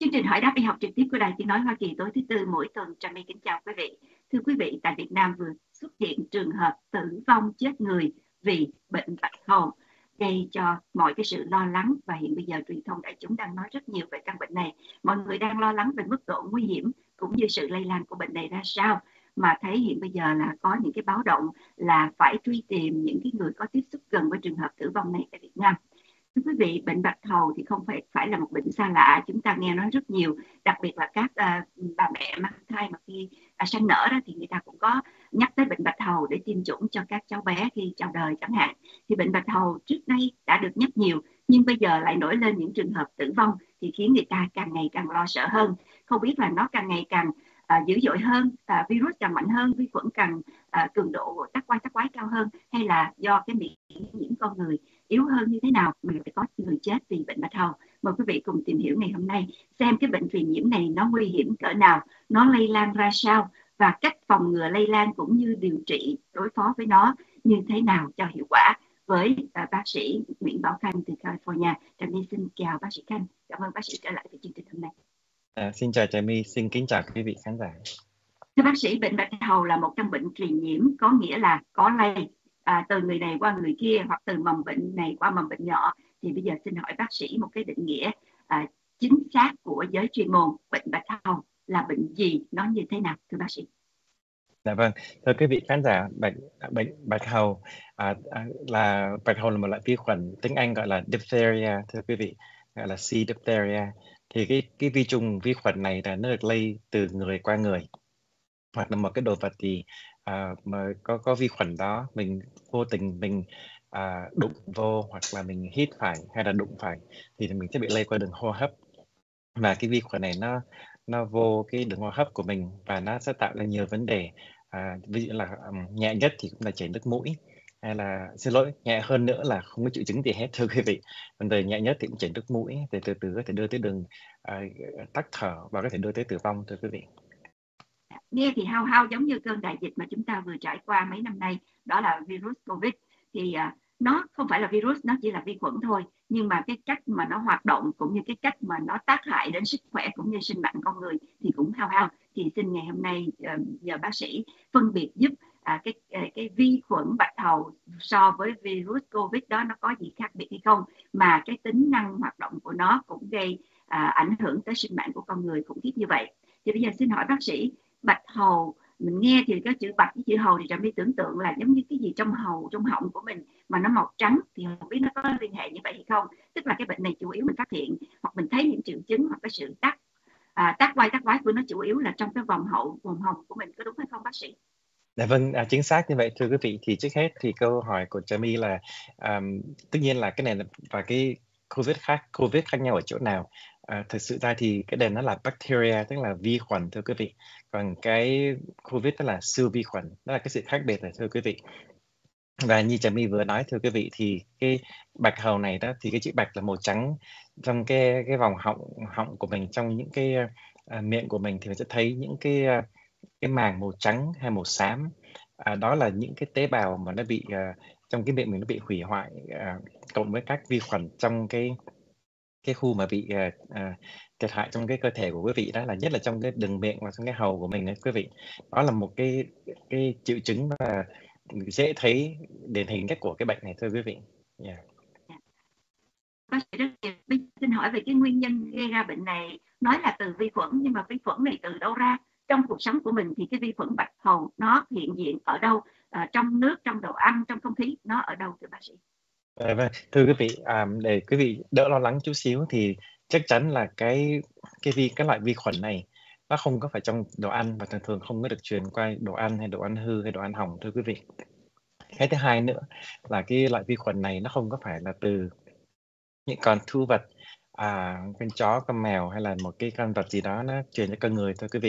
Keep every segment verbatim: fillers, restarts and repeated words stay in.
Chương trình hỏi đáp y học trực tiếp của Đài Tiếng nói Hoa Kỳ tối thứ tư mỗi tuần. Trà My kính chào quý vị. Thưa quý vị, tại Việt Nam vừa xuất hiện trường hợp tử vong chết người vì bệnh bạch hầu, gây cho mọi cái sự lo lắng, và hiện bây giờ truyền thông đại chúng đang nói rất nhiều về căn bệnh này. Mọi người đang lo lắng về mức độ nguy hiểm cũng như sự lây lan của bệnh này ra sao, mà thấy hiện bây giờ là có những cái báo động là phải truy tìm những cái người có tiếp xúc gần với trường hợp tử vong này tại Việt Nam. Thưa quý vị, bệnh bạch hầu thì không phải phải là một bệnh xa lạ, chúng ta nghe nói rất nhiều, đặc biệt là các à, bà mẹ mang thai mà khi à, sanh nở đó thì người ta cũng có nhắc tới bệnh bạch hầu để tiêm chủng cho các cháu bé khi chào đời chẳng hạn. Thì bệnh bạch hầu trước đây đã được nhắc nhiều, nhưng bây giờ lại nổi lên những trường hợp tử vong thì khiến người ta càng ngày càng lo sợ hơn. Không biết là nó càng ngày càng à, dữ dội hơn, à, virus càng mạnh hơn, vi khuẩn càng à, cường độ tắc quái tắc quái cao hơn, hay là do cái miễn nhiễm con người yếu hơn như thế nào mà phải có người chết vì bệnh bạch hầu. Mời quý vị cùng tìm hiểu ngày hôm nay xem cái bệnh truyền nhiễm này nó nguy hiểm cỡ nào, nó lây lan ra sao, và cách phòng ngừa lây lan cũng như điều trị đối phó với nó như thế nào cho hiệu quả, với uh, bác sĩ Nguyễn Bảo Khanh từ California. Trà My xin chào bác sĩ Khanh, cảm ơn bác sĩ trở lại với chương trình hôm nay. À, xin chào Trà My, xin kính chào quý vị khán giả. Thưa bác sĩ, bệnh bạch hầu là một căn bệnh truyền nhiễm, có nghĩa là có lây à, từ người này qua người kia, hoặc từ mầm bệnh này qua mầm bệnh nhỏ. Thì bây giờ xin hỏi bác sĩ một cái định nghĩa à, chính xác của giới chuyên môn, bệnh bạch hầu là bệnh gì, nó như thế nào thưa bác sĩ? Dạ vâng, thưa quý vị khán giả, bệnh bệnh bạch hầu à, à, là bạch hầu là một loại vi khuẩn, tiếng Anh gọi là diphtheria, thưa quý vị, gọi là C. diphtheria. Thì cái cái vi trùng vi khuẩn này là nó được lây từ người qua người, hoặc là một cái đồ vật gì à, mà có có vi khuẩn đó mình vô tình mình à, đụng vô, hoặc là mình hít phải hay là đụng phải thì mình sẽ bị lây qua đường hô hấp. Và cái vi khuẩn này nó nó vô cái đường hô hấp của mình và nó sẽ tạo ra nhiều vấn đề, à, ví dụ là um, nhẹ nhất thì cũng là chảy nước mũi, hay là xin lỗi nhẹ hơn nữa là không có triệu chứng gì hết thưa quý vị. Còn đời nhẹ nhất thì cũng chảy nước mũi, từ từ từ có thể đưa tới đường à, tắc thở và có thể đưa tới tử vong thưa quý vị. Nghe thì hao hao giống như cơn đại dịch mà chúng ta vừa trải qua mấy năm nay, đó là virus Covid. Thì à, nó không phải là virus, nó chỉ là vi khuẩn thôi, nhưng mà cái cách mà nó hoạt động cũng như cái cách mà nó tác hại đến sức khỏe cũng như sinh mạng con người thì cũng hao hao. Thì xin ngày hôm nay uh, nhờ bác sĩ phân biệt giúp à, cái, cái cái vi khuẩn bạch hầu so với virus Covid đó nó có gì khác biệt hay không, mà cái tính năng hoạt động của nó cũng gây à, ảnh hưởng tới sinh mạng của con người khủng khiếp như vậy. Thì bây giờ xin hỏi bác sĩ, bạch hầu, mình nghe thì cái chữ bạch với chữ hầu thì Trà My tưởng tượng là giống như cái gì trong hầu, trong họng của mình mà nó màu trắng, thì không biết nó có liên hệ như vậy hay không. Tức là cái bệnh này chủ yếu mình phát hiện hoặc mình thấy những triệu chứng hoặc cái sự tắc à, tắc quai tắc quái của nó chủ yếu là trong cái vòng hậu, vùng hồng của mình, có đúng hay không bác sĩ? Dạ vâng, à, chính xác như vậy thưa quý vị. Thì trước hết thì câu hỏi của Trà My là um, tất nhiên là cái này là, và cái Covid khác Covid khác nhau ở chỗ nào? À, thực sự ra thì cái này nó là bacteria, tức là vi khuẩn thưa quý vị. Còn cái Covid đó là siêu vi khuẩn, đó là cái sự khác biệt này thưa quý vị. Và như Trà My vừa nói thưa quý vị, thì cái bạch hầu này đó, thì cái chữ bạch là màu trắng trong cái cái vòng họng họng của mình, trong những cái uh, miệng của mình thì mình sẽ thấy những cái uh, cái màng màu trắng hay màu xám. À, đó là những cái tế bào mà nó bị uh, trong cái miệng mình nó bị hủy hoại, uh, cộng với các vi khuẩn trong cái cái khu mà bị uh, uh, thiệt hại trong cái cơ thể của quý vị, đó là nhất là trong cái đường miệng và trong cái hầu của mình đấy quý vị. Đó là một cái cái triệu chứng và dễ thấy điển hình nhất của cái bệnh này thưa quý vị. Yeah. Bác sĩ rất nhiều. Xin hỏi về cái nguyên nhân gây ra bệnh này, nói là từ vi khuẩn, nhưng mà vi khuẩn này từ đâu ra? Trong cuộc sống của mình thì cái vi khuẩn bạch hầu nó hiện diện ở đâu? À, trong nước, trong đồ ăn, trong không khí, nó ở đâu thưa bác sĩ? À, vâng, thưa quý vị, à, để quý vị đỡ lo lắng chút xíu thì chắc chắn là cái cái vi cái loại vi khuẩn này nó không có phải trong đồ ăn, và thường thường không có được truyền qua đồ ăn hay đồ ăn hư hay đồ ăn hỏng thưa quý vị. Cái thứ hai nữa là cái loại vi khuẩn này nó không có phải là từ những con thú vật, à, con chó, con mèo hay là một cái con vật gì đó nó truyền cho con người thưa quý vị.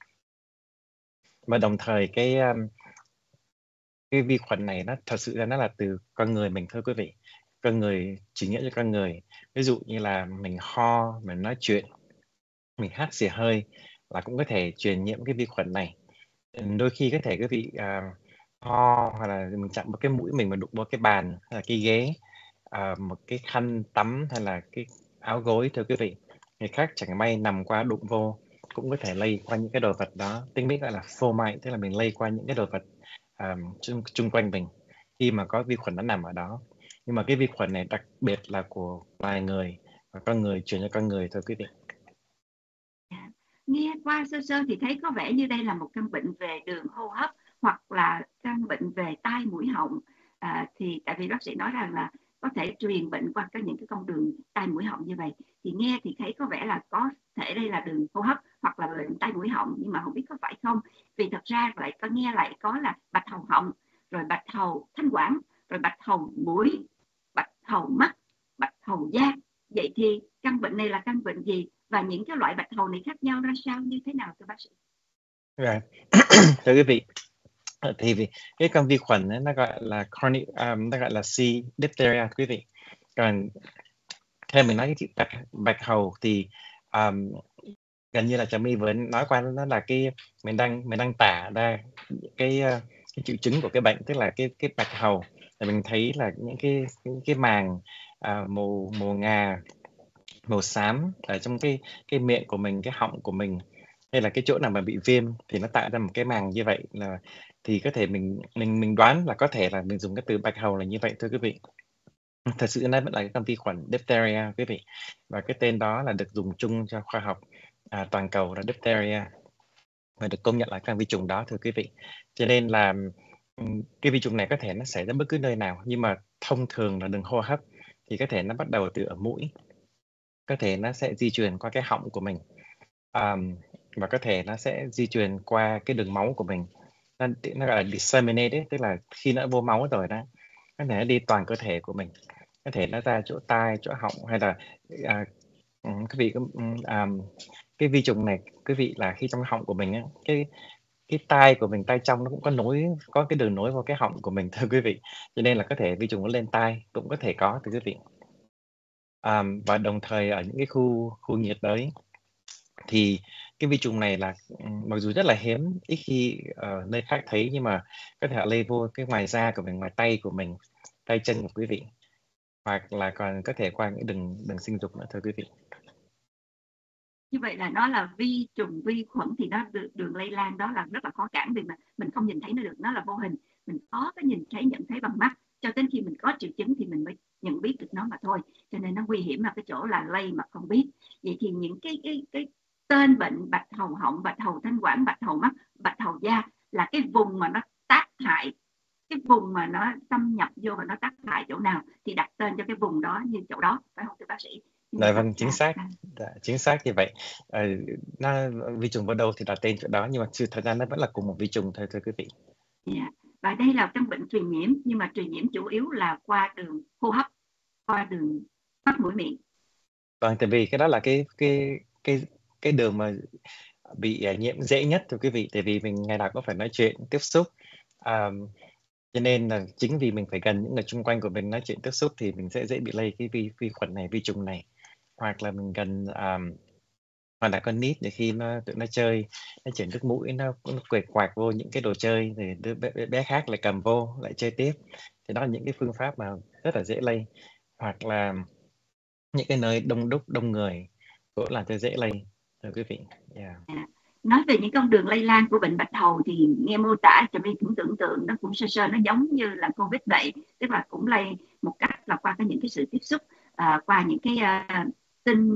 Và đồng thời cái um, cái vi khuẩn này nó thật sự ra nó là từ con người mình thưa quý vị. Con người chỉ nghĩa cho con người. Ví dụ như là mình ho, mình nói chuyện, mình hắt xì hơi là cũng có thể truyền nhiễm cái vi khuẩn này. Đôi khi có thể quý vị uh, ho, hoặc là mình chạm vào cái mũi mình mà đụng vào cái bàn hay là cái ghế, uh, một cái khăn tắm hay là cái áo gối thưa quý vị, người khác chẳng may nằm qua đụng vô cũng có thể lây qua những cái đồ vật đó. Tiếng Mỹ gọi là fomite, tức là mình lây qua những cái đồ vật um, chung, chung quanh mình khi mà có vi khuẩn nó nằm ở đó. Nhưng mà cái vi khuẩn này đặc biệt là của loài người và con người truyền cho con người thôi quý vị. Dạ. Nghe qua sơ sơ thì thấy có vẻ như đây là một căn bệnh về đường hô hấp hoặc là căn bệnh về tai mũi họng. À, thì tại vì bác sĩ nói rằng là có thể truyền bệnh qua các những cái con đường tai mũi họng như vậy, thì nghe thì thấy có vẻ là có thể đây là đường hô hấp hoặc là bệnh tai mũi họng, nhưng mà không biết có phải không, vì thật ra lại có nghe lại có là bạch hầu họng, rồi bạch hầu thanh quản, rồi bạch hầu mũi, bạch hầu mắt, bạch hầu da. Vậy thì căn bệnh này là căn bệnh gì và những cái loại bạch hầu này khác nhau ra sao, như thế nào thưa bác sĩ? Rồi, thưa quý vị, thì vì cái con vi khuẩn ấy, nó gọi là chronic, um, nó gọi là C. diphtheria quý vị. Còn theo mình nói cái chữ bạch, bạch hầu thì um, gần như là Trà My vừa nói qua, nó là cái mình đang mình đang tả ra cái cái triệu chứng của cái bệnh, tức là cái cái bạch hầu. Thì mình thấy là những cái những cái màng uh, màu màu ngà, màu xám ở trong cái cái miệng của mình, cái họng của mình, hay là cái chỗ nào mà bị viêm thì nó tạo ra một cái màng như vậy, là thì có thể mình mình mình đoán là có thể là mình dùng cái từ bạch hầu là như vậy thưa quý vị. Thật sự nó vẫn là cái con vi khuẩn diphtheria quý vị, và cái tên đó là được dùng chung cho khoa học à, toàn cầu là diphtheria, và được công nhận là con vi trùng đó thưa quý vị. Cho nên là cái vi trùng này có thể nó xảy ra bất cứ nơi nào, nhưng mà thông thường là đường hô hấp thì có thể nó bắt đầu từ ở mũi, có thể nó sẽ di truyền qua cái họng của mình, um, và có thể nó sẽ di truyền qua cái đường máu của mình. Nó, nó gọi là disseminate ấy, tức là khi nó vô máu rồi đó, có thể nó đi toàn cơ thể của mình, có thể nó ra chỗ tai, chỗ họng, hay là à, quý vị à, cái vi trùng này quý vị là khi trong họng của mình á, cái cái tai của mình, tai trong nó cũng có nối, có cái đường nối vào cái họng của mình thưa quý vị, cho nên là có thể vi trùng nó lên tai cũng có thể có thưa quý vị. À, và đồng thời ở những cái khu khu nhiệt đới thì cái vi trùng này là mặc dù rất là hiếm, ít khi ở nơi khác thấy, nhưng mà có thể lây vô cái ngoài da của mình, ngoài tay của mình, tay chân của quý vị, hoặc là còn có thể qua những đường đường sinh dục nữa thưa quý vị. Như vậy là nó là vi trùng, vi khuẩn thì nó được đường lây lan đó là rất là khó cản, vì mà mình không nhìn thấy nó được, nó là vô hình, mình khó có nhìn thấy, nhận thấy bằng mắt, cho đến khi mình có triệu chứng thì mình mới nhận biết được nó mà thôi. Cho nên nó nguy hiểm là cái chỗ là lây mà không biết. Vậy thì những cái cái cái tên bệnh bạch hầu họng, bạch hầu thanh quản, bạch hầu mắt, bạch hầu da là cái vùng mà nó tác hại, cái vùng mà nó xâm nhập vô và nó tác hại chỗ nào thì đặt tên cho cái vùng đó như chỗ đó, phải không thưa bác sĩ? Dạ vâng, chính xác, dạ, chính xác như vậy. Ờ, nó vi trùng vào đâu thì đặt tên chỗ đó, nhưng mà sự thật ra nó vẫn là cùng một vi trùng thôi thưa quý vị. Yeah. Và đây là căn bệnh truyền nhiễm, nhưng mà truyền nhiễm chủ yếu là qua đường hô hấp, qua đường mắt mũi miệng. Vâng, tại vì cái đó là cái cái cái cái đường mà bị uh, nhiễm dễ nhất thưa quý vị, tại vì mình ngày nào cũng phải nói chuyện, tiếp xúc, um, cho nên là chính vì mình phải gần những người xung quanh của mình, nói chuyện tiếp xúc thì mình sẽ dễ bị lây cái vi vi khuẩn này, vi trùng này. Hoặc là mình gần um, hoặc là con nít để khi nó tụi nó chơi, nó chảy nước mũi, nó, nó quệt quạc vô những cái đồ chơi, thì đứa bé, bé khác lại cầm vô lại chơi tiếp, thì đó là những cái phương pháp mà rất là dễ lây. Hoặc là những cái nơi đông đúc, đông người cũng làm cho dễ lây thưa quý vị. Yeah. À, nói về những con đường lây lan của bệnh bạch hầu thì nghe mô tả cho mình cũng tưởng tượng nó cũng sơ sơ nó giống như là Covid vậy, tức là cũng lây một cách là qua cái những cái sự tiếp xúc, à, qua những cái uh, tinh,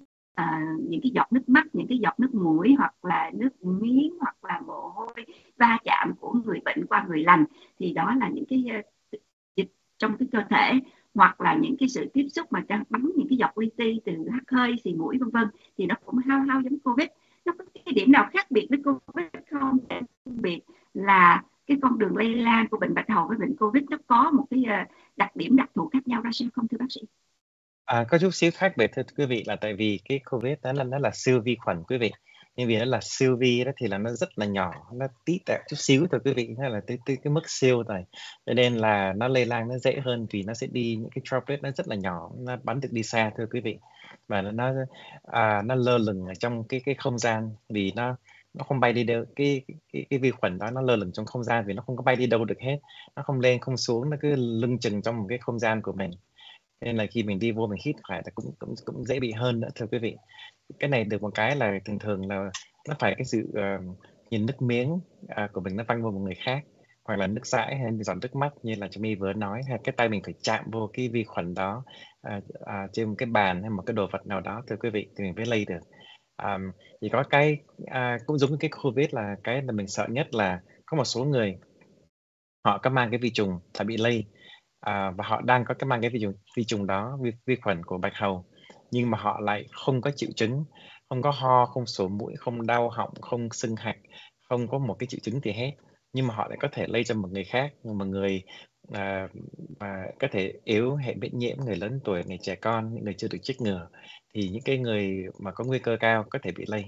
à, những cái giọt nước mắt, những cái giọt nước mũi, hoặc là nước miếng, hoặc là mồ hôi va chạm của người bệnh qua người lành, thì đó là những cái uh, dịch trong cái cơ thể, hoặc là những cái sự tiếp xúc mà bắn những cái giọt li ti từ hắt hơi, xì mũi vân vân, thì nó cũng hao hao giống Covid. Nó có cái điểm nào khác biệt với Covid không, để phân biệt là cái con đường lây lan của bệnh bạch hầu với bệnh Covid nó có một cái đặc điểm đặc thù khác nhau ra sao không thưa bác sĩ? À, có chút xíu khác biệt thưa quý vị, là tại vì cái Covid đó là nó là siêu vi khuẩn quý vị, nhưng vì nó là siêu vi đó thì là nó rất là nhỏ, nó tí tẹo chút xíu thôi quý vị, nó là tới tới cái mức siêu rồi, cho nên là nó lây lan nó dễ hơn, vì nó sẽ đi những cái droplet nó rất là nhỏ, nó bắn được đi xa thưa quý vị, và nó à, nó lơ lửng ở trong cái cái không gian, vì nó nó không bay đi đâu, cái cái cái vi khuẩn đó nó lơ lửng trong không gian vì nó không có bay đi đâu được hết, nó không lên không xuống, nó cứ lưng chừng trong một cái không gian của mình, nên là khi mình đi vô mình hít phải là cũng cũng cũng dễ bị hơn nữa thưa quý vị. cái này được một cái là thường thường là nó phải cái sự uh, nhìn nước miếng uh, của mình nó văng vào một người khác, hoặc là nước dãi hay giọt nước mắt như là Jamie vừa nói, hay cái tay mình phải chạm vô cái vi khuẩn đó uh, uh, trên một cái bàn hay một cái đồ vật nào đó, thưa quý vị, thì mình mới lây được. Um, thì có cái uh, cũng giống như cái Covid là cái mà mình sợ nhất là có một số người họ có mang cái vi trùng đã bị lây, à, và họ đang có cái mang cái vi trùng vi trùng đó, vi, vi khuẩn của bạch hầu, nhưng mà họ lại không có triệu chứng, không có ho, không sổ mũi, không đau họng, không sưng hạch, không có một cái triệu chứng gì hết, nhưng mà họ lại có thể lây cho một người khác, một người à, mà có thể yếu, hệ miễn nhiễm, người lớn tuổi, người trẻ con, những người chưa được chích ngừa, thì những cái người mà có nguy cơ cao có thể bị lây.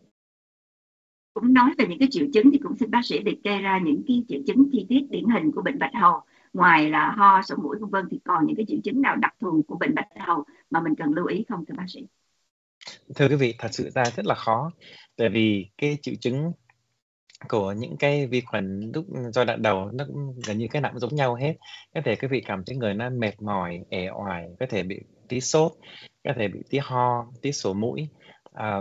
Cũng nói về những cái triệu chứng thì cũng xin bác sĩ liệt kê ra những cái triệu chứng chi tiết điển hình của bệnh bạch hầu, ngoài là ho, sổ mũi vân vân, thì còn những cái triệu chứng nào đặc thù của bệnh bạch hầu mà mình cần lưu ý không thưa bác sĩ? Thưa quý vị, thật sự ra rất là khó, tại vì cái triệu chứng của những cái vi khuẩn lúc giai đoạn đầu nó cũng gần như cái nào cũng giống nhau hết. Có thể quý vị cảm thấy người nó mệt mỏi, uể oải, có thể bị tí sốt, có thể bị tí ho, tí sổ mũi, à,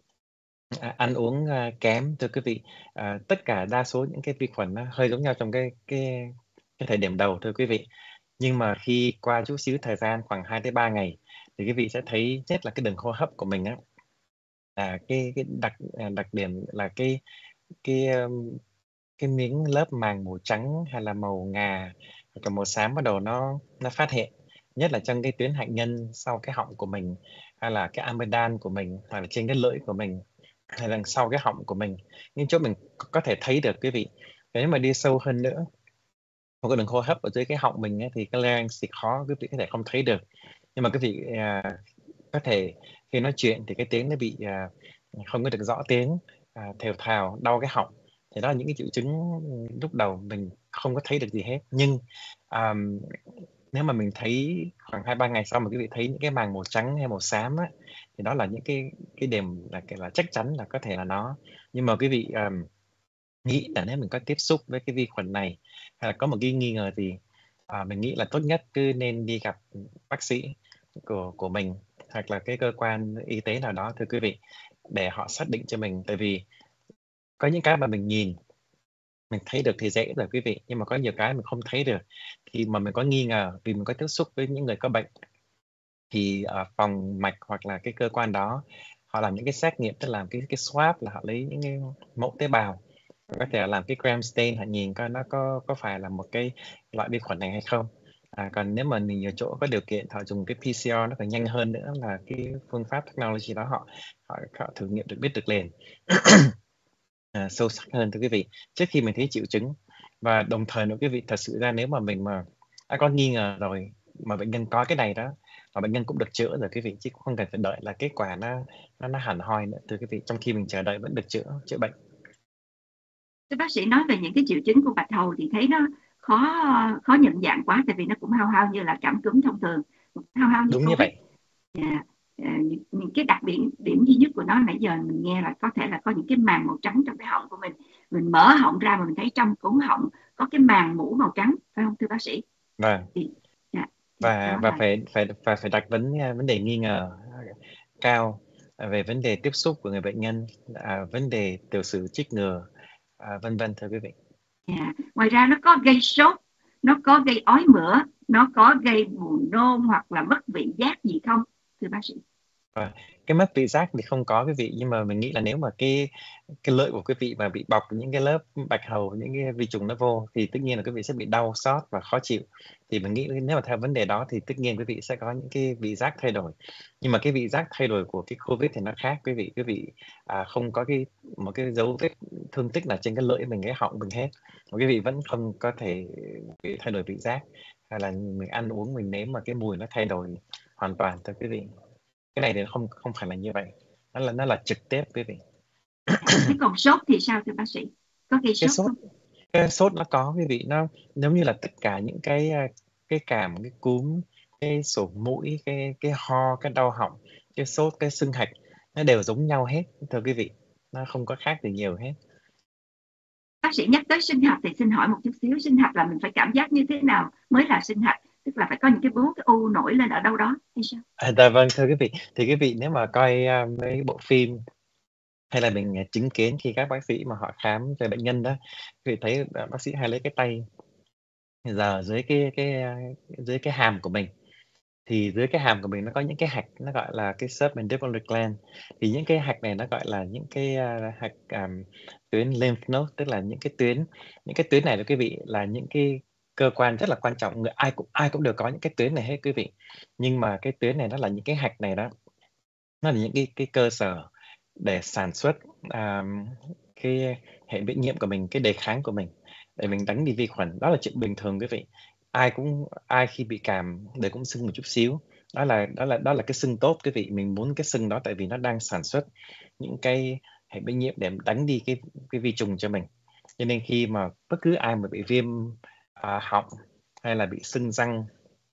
ăn uống à, kém, thưa quý vị. À, tất cả đa số những cái vi khuẩn nó hơi giống nhau trong cái cái cái thời điểm đầu, thưa quý vị. Nhưng mà khi qua chút xíu thời gian khoảng hai tới ba ngày thì quý vị sẽ thấy nhất là cái đường hô hấp của mình á, à, cái cái đặc à, đặc điểm là cái cái um, cái miếng lớp màng màu trắng hay là màu ngà hoặc là màu xám bắt đầu nó nó phát hiện, nhất là trong cái tuyến hạnh nhân sau cái họng của mình, hay là cái amidan của mình, hoặc là trên cái lưỡi của mình, hay là sau cái họng của mình, những chỗ mình có thể thấy được quý vị. Nếu mà đi sâu hơn nữa, một cái đường hô hấp ở dưới cái họng mình ấy, thì cái larynx thì khó, quý vị có thể không thấy được, nhưng mà quý vị à, có thể khi nói chuyện thì cái tiếng nó bị à, không có được rõ tiếng, à, thều thào, đau cái họng, thì đó là những cái triệu chứng lúc đầu mình không có thấy được gì hết. Nhưng um, nếu mà mình thấy khoảng hai ba ngày sau mà quý vị thấy những cái màng màu trắng hay màu xám á, thì đó là những cái cái điểm là là chắc chắn là có thể là nó. Nhưng mà quý vị um, nghĩ là nếu mình có tiếp xúc với cái vi khuẩn này, hay là có một cái nghi ngờ gì, à, mình nghĩ là tốt nhất cứ nên đi gặp bác sĩ của của mình, hoặc là cái cơ quan y tế nào đó, thưa quý vị, để họ xác định cho mình. Tại vì có những cái mà mình nhìn mình thấy được thì dễ rồi quý vị, nhưng mà có nhiều cái mình không thấy được. Khi mà mình có nghi ngờ vì mình có tiếp xúc với những người có bệnh, thì ở phòng mạch hoặc là cái cơ quan đó họ làm những cái xét nghiệm, tức là làm cái cái swab, là họ lấy những cái mẫu tế bào, có thể là làm cái gram stain, họ nhìn coi nó có có phải là một cái loại vi khuẩn này hay không. À, còn nếu mà nhiều chỗ có điều kiện họ dùng cái pê xê rờ, nó còn nhanh hơn nữa, là cái phương pháp technology đó họ họ, họ thử nghiệm được, biết được liền. À, sâu sắc hơn, thưa quý vị, trước khi mình thấy triệu chứng. Và đồng thời nữa quý vị, thật sự ra nếu mà mình mà đã có nghi ngờ rồi mà bệnh nhân có cái này đó, mà bệnh nhân cũng được chữa rồi quý vị, chứ cũng không cần phải đợi là kết quả nó nó nó hẳn hoi nữa, thưa quý vị, trong khi mình chờ đợi vẫn được chữa chữa bệnh. Thưa bác sĩ, nói về những cái triệu chứng của bạch hầu thì thấy nó khó khó nhận dạng quá, tại vì nó cũng hao hao như là cảm cúm thông thường, hao hao như Đúng như Covid. vậy. Yeah. À, những, những cái đặc điểm điểm duy nhất của nó nãy giờ mình nghe là có thể là có những cái màng màu trắng trong cái họng của mình, mình mở họng ra mà mình thấy trong cuống họng có cái màng mũ màu trắng, phải không thưa bác sĩ? Vâng. Thì, yeah, thì và đó và là phải phải phải phải đặt vấn vấn đề nghi ngờ cao về vấn đề tiếp xúc của người bệnh nhân, à, vấn đề tiểu sử trích ngừa, à, vân vân, thưa quý vị. yeah. Ngoài ra nó có gây sốt, nó có gây ói mửa, nó có gây buồn nôn hoặc là mất vị giác gì không thưa bác sĩ? Và cái mất vị giác thì không có quý vị, nhưng mà mình nghĩ là nếu mà cái cái lưỡi của quý vị mà bị bọc những cái lớp bạch hầu, những cái vi trùng nó vô, thì tất nhiên là quý vị sẽ bị đau xót và khó chịu. Thì mình nghĩ nếu mà theo vấn đề đó thì tất nhiên quý vị sẽ có những cái vị giác thay đổi. Nhưng mà cái vị giác thay đổi của cái Covid thì nó khác quý vị. Quý vị à, không có cái một cái dấu vết thương tích là trên cái lưỡi mình, cái họng mình hết, mà quý vị vẫn không có thể bị thay đổi vị giác, hay là mình ăn uống mình nếm mà cái mùi nó thay đổi hoàn toàn, thưa quý vị. Cái này thì không không phải là như vậy, nó là nó là trực tiếp quý vị. Thế còn sốt thì sao thưa bác sĩ, có gây Cái sốt sốt không? cái sốt nó có quý vị, nó giống như là tất cả những cái cái cảm, cái cúm, cái sổ mũi, cái cái ho, cái đau họng, cái sốt, cái sưng hạch, nó đều giống nhau hết, thưa quý vị, nó không có khác gì nhiều hết. Bác sĩ nhắc tới sinh hạch thì xin hỏi một chút xíu, sinh hạch là mình phải cảm giác như thế nào mới là sinh hạch, tức tức là phải có những cái bướu, cái u nổi lên ở đâu đó hay sao? À, dạ vâng, thưa quý vị, thì quý vị nếu mà coi à, mấy bộ phim hay là mình à, chứng kiến khi các bác sĩ mà họ khám cho bệnh nhân đó, quý vị thấy à, bác sĩ hay lấy cái tay giờ dưới cái cái à, dưới cái hàm của mình, thì dưới cái hàm của mình nó có những cái hạch, nó gọi là cái submandibular gland. Thì những cái hạch này nó gọi là những cái à, hạch à, tuyến lymph node, tức là những cái tuyến những cái tuyến này là quý vị là những cái cơ quan rất là quan trọng, người ai cũng ai cũng đều có những cái tuyến này hết quý vị. Nhưng mà cái tuyến này nó là những cái hạch này đó, nó là những cái cái cơ sở để sản xuất à, cái hệ miễn nhiễm của mình, cái đề kháng của mình, để mình đánh đi vi khuẩn. Đó là chuyện bình thường quý vị. Ai cũng ai khi bị cảm đều cũng sưng một chút xíu. Đó là đó là đó là cái sưng tốt quý vị. Mình muốn cái sưng đó tại vì nó đang sản xuất những cái hệ miễn nhiễm để đánh đi cái cái vi trùng cho mình. Cho nên khi mà bất cứ ai mà bị viêm à, họng hay là bị sưng răng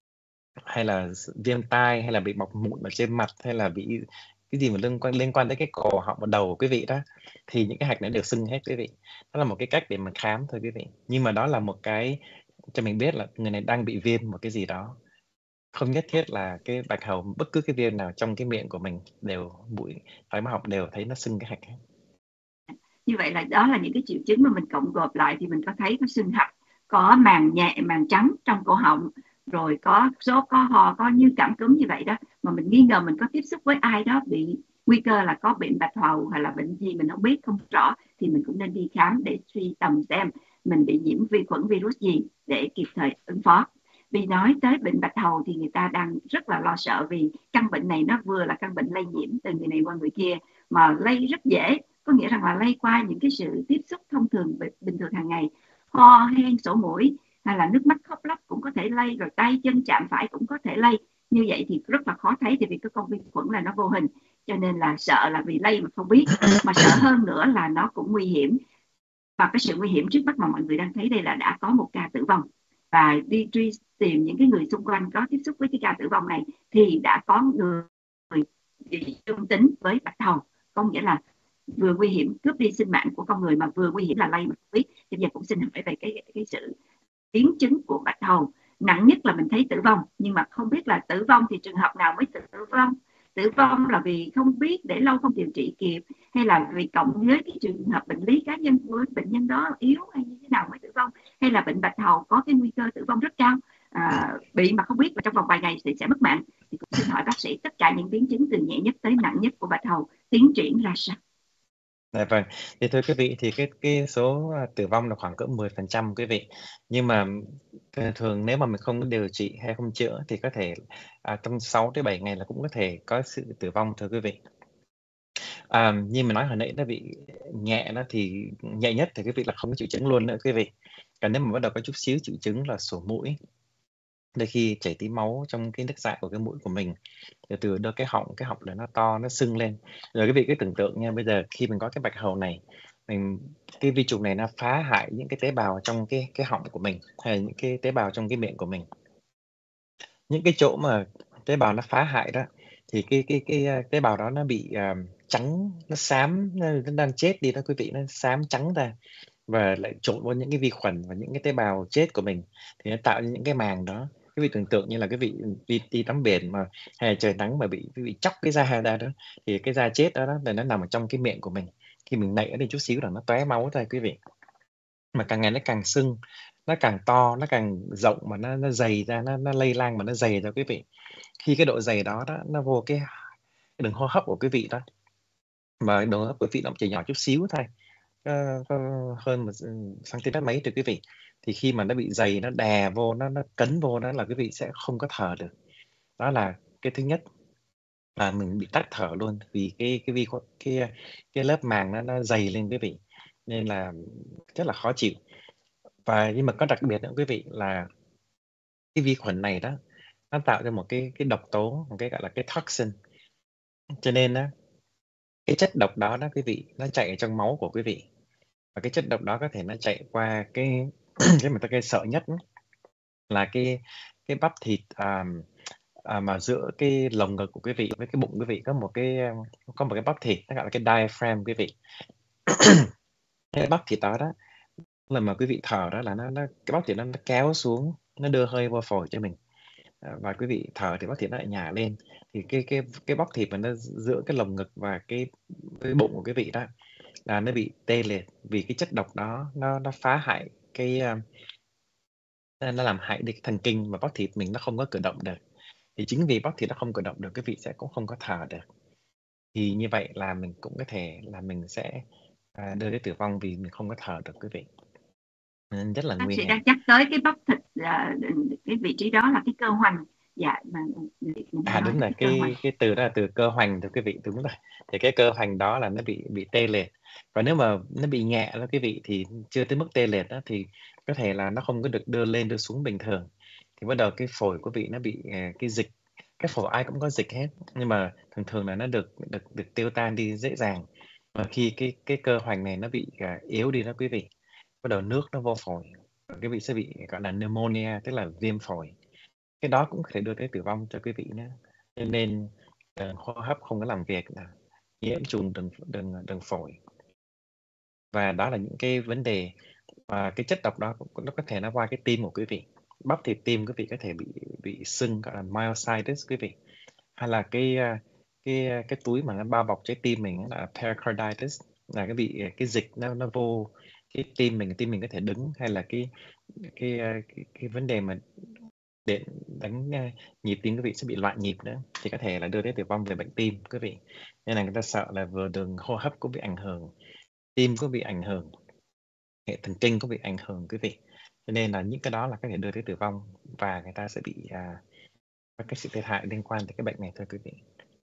hay là viêm tai hay là bị mọc mụn ở trên mặt hay là bị cái gì mà liên quan liên quan tới cái cổ họng và đầu của quý vị đó, thì những cái hạch này đều sưng hết quý vị. Đó là một cái cách để mà khám thôi quý vị. Nhưng mà đó là một cái cho mình biết là người này đang bị viêm một cái gì đó. Không nhất thiết là cái bạch hầu, bất cứ cái viêm nào trong cái miệng của mình đều mũi phải họng đều thấy nó sưng cái hạch hết. Như vậy là đó là những cái triệu chứng mà mình cộng gộp lại thì mình có thấy có sưng hạch, có màng nhẹ, màng trắng trong cổ họng, rồi có sốt, có ho, có như cảm cúm như vậy đó. Mà mình nghi ngờ mình có tiếp xúc với ai đó bị nguy cơ là có bệnh bạch hầu hay là bệnh gì mình không biết, không rõ, thì mình cũng nên đi khám để suy tầm xem mình bị nhiễm vi khuẩn virus gì để kịp thời ứng phó. Vì nói tới bệnh bạch hầu thì người ta đang rất là lo sợ, vì căn bệnh này nó vừa là căn bệnh lây nhiễm từ người này qua người kia, mà lây rất dễ, có nghĩa rằng là lây qua những cái sự tiếp xúc thông thường bình thường hàng ngày, ho hen sổ mũi hay là nước mắt khóc lóc cũng có thể lây, rồi tay chân chạm phải cũng có thể lây. Như vậy thì rất là khó thấy, thì vì cái con vi khuẩn là nó vô hình, cho nên là sợ là vì lây mà không biết, mà sợ hơn nữa là nó cũng nguy hiểm. Và cái sự nguy hiểm trước mắt mà mọi người đang thấy đây là đã có một ca tử vong, và đi truy tìm những cái người xung quanh có tiếp xúc với cái ca tử vong này thì đã có người dương tính với bạch hầu, có nghĩa là vừa nguy hiểm cướp đi sinh mạng của con người mà vừa nguy hiểm là lây mà không biết. Thì bây giờ cũng xin hỏi về cái cái sự biến chứng của bạch hầu. Nặng nhất là mình thấy tử vong, nhưng mà không biết là tử vong thì trường hợp nào mới tử vong. Tử vong là vì không biết, để lâu không điều trị kịp, hay là vì cộng với cái trường hợp bệnh lý cá nhân của bệnh nhân đó yếu, hay như thế nào mới tử vong, hay là bệnh bạch hầu có cái nguy cơ tử vong rất cao, à, bị mà không biết và trong vòng vài ngày thì sẽ mất mạng. Thì cũng xin hỏi bác sĩ tất cả những biến chứng từ nhẹ nhất tới nặng nhất của bạch hầu tiến triển ra sao? Dạ vâng. Thì thưa quý vị, thì cái cái số à, tử vong là khoảng cỡ mười phần trăm quý vị. Nhưng mà thường thường nếu mà mình không điều trị hay không chữa thì có thể à, trong sáu tới bảy ngày là cũng có thể có sự tử vong thưa quý vị. À, như mình nói hồi nãy nó bị nhẹ đó, thì nhẹ nhất thì quý vị là không có triệu chứng luôn nữa quý vị. Còn nếu mà bắt đầu có chút xíu triệu chứng là sổ mũi, đôi khi chảy tí máu trong cái nước dại của cái mũi của mình, từ từ đưa cái họng cái họng này nó to, nó sưng lên. Rồi quý vị cứ tưởng tượng nha, bây giờ khi mình có cái bạch hầu này, mình cái vi trùng này nó phá hại những cái tế bào trong cái cái họng của mình, hay là những cái tế bào trong cái miệng của mình. Những cái chỗ mà tế bào nó phá hại đó, thì cái cái cái uh, tế bào đó nó bị uh, trắng, nó xám, nó, nó đang chết đi đó quý vị, nó xám trắng ra và lại trộn vào những cái vi khuẩn và những cái tế bào chết của mình, thì nó tạo ra những cái màng đó. Quý vị tưởng tượng như là cái vị đi, đi tắm biển mà hay là trời nắng mà bị quý vị chóc cái da ra đó, thì cái da chết đó, đó là nó nằm ở trong cái miệng của mình. Khi mình nạy ở đây chút xíu là nó tóe máu ra quý vị, mà càng ngày nó càng sưng, nó càng to, nó càng rộng, mà nó nó dày ra, nó nó lây lan mà nó dày ra quý vị. Khi cái độ dày đó đó nó vô cái, cái đường hô hấp của quý vị đó, mà đường hô hấp của quý vị nó chỉ nhỏ chút xíu thôi, có, có hơn một cm mấy từ quý vị, thì khi mà nó bị dày, nó đè vô, nó nó cấn vô đó là quý vị sẽ không có thở được. Đó là cái thứ nhất, là mình bị tắc thở luôn, vì cái cái vi khuẩn, cái cái lớp màng nó nó dày lên quý vị, nên là rất là khó chịu. Và nhưng mà có đặc biệt nữa quý vị, là cái vi khuẩn này đó, nó tạo ra một cái cái độc tố, một cái gọi là cái toxin. Cho nên á, cái chất độc đó đó quý vị, nó chạy ở trong máu của quý vị, và cái chất độc đó có thể nó chạy qua cái cái mà ta gây sợ nhất đó, là cái cái bắp thịt à, à, mà giữa cái lồng ngực của quý vị với cái bụng quý vị có một cái có một cái bắp thịt, nó gọi là cái diaphragm quý vị. Cái bắp thịt đó đó, lần mà quý vị thở đó là nó nó cái bắp thịt đó nó kéo xuống, nó đưa hơi vô phổi cho mình. à, và quý vị thở thì bắp thịt nó lại nhả lên, thì cái cái cái bắp thịt mà nó giữa cái lồng ngực và cái cái bụng của quý vị đó là nó bị tê liệt, vì cái chất độc đó nó nó phá hại cái uh, nó làm hại đi cái thần kinh, mà bắp thịt mình nó không có cử động được. Thì chính vì bắp thịt nó không cử động được, quý vị sẽ cũng không có thở được. Thì như vậy là mình cũng có thể là mình sẽ à, đưa đến tử vong vì mình không có thở được quý vị. Nên rất là Bác nguy sĩ hiểm. đang nhắc tới cái bắp thịt, à, cái vị trí đó là cái cơ hoành. Dạ, mà mình À nói đúng tới là cái cơ hoành. cái cái từ đó là từ cơ hoành thưa quý vị, đúng rồi. Thì cái cơ hoành đó là nó bị bị tê liệt. Và nếu mà nó bị nhẹ đó quý vị, thì chưa tới mức tê liệt đó, thì có thể là nó không có được đưa lên đưa xuống bình thường. Thì bắt đầu cái phổi của vị nó bị à, cái dịch, cái phổi ai cũng có dịch hết, nhưng mà thường thường là nó được được được tiêu tan đi dễ dàng. Mà khi cái cái cơ hoành này nó bị à, yếu đi đó quý vị, bắt đầu nước nó vô phổi, và quý vị sẽ bị gọi là pneumonia, tức là viêm phổi. Cái đó cũng có thể đưa tới tử vong cho quý vị nữa. Cho nên đường hô hấp không có làm việc, là nhiễm trùng đường đường đường phổi, và đó là những cái vấn đề. Và cái chất độc đó cũng- nó có thể nó qua cái tim của quý vị. Bắp thịt tim quý vị có thể bị bị sưng, gọi là myositis quý vị, hay là cái à, cái à, cái túi mà nó bao bọc trái tim mình á là pericarditis, là cái bị cái dịch nó nó vô cái tim mình, tim mình có thể đứng, hay là cái cái à, cái, cái vấn đề mà điện đánh uh, nhịp tim quý vị sẽ bị loạn nhịp nữa, thì có thể là đưa đến tử vong về bệnh tim quý vị. Nên là người ta sợ là vừa đường hô hấp cũng bị ảnh hưởng, tim cũng bị ảnh hưởng, hệ thần kinh cũng bị ảnh hưởng quý vị. Cho nên là những cái đó là có thể đưa đến tử vong, và người ta sẽ bị uh, có cái sự thiệt hại liên quan tới cái bệnh này thôi quý vị.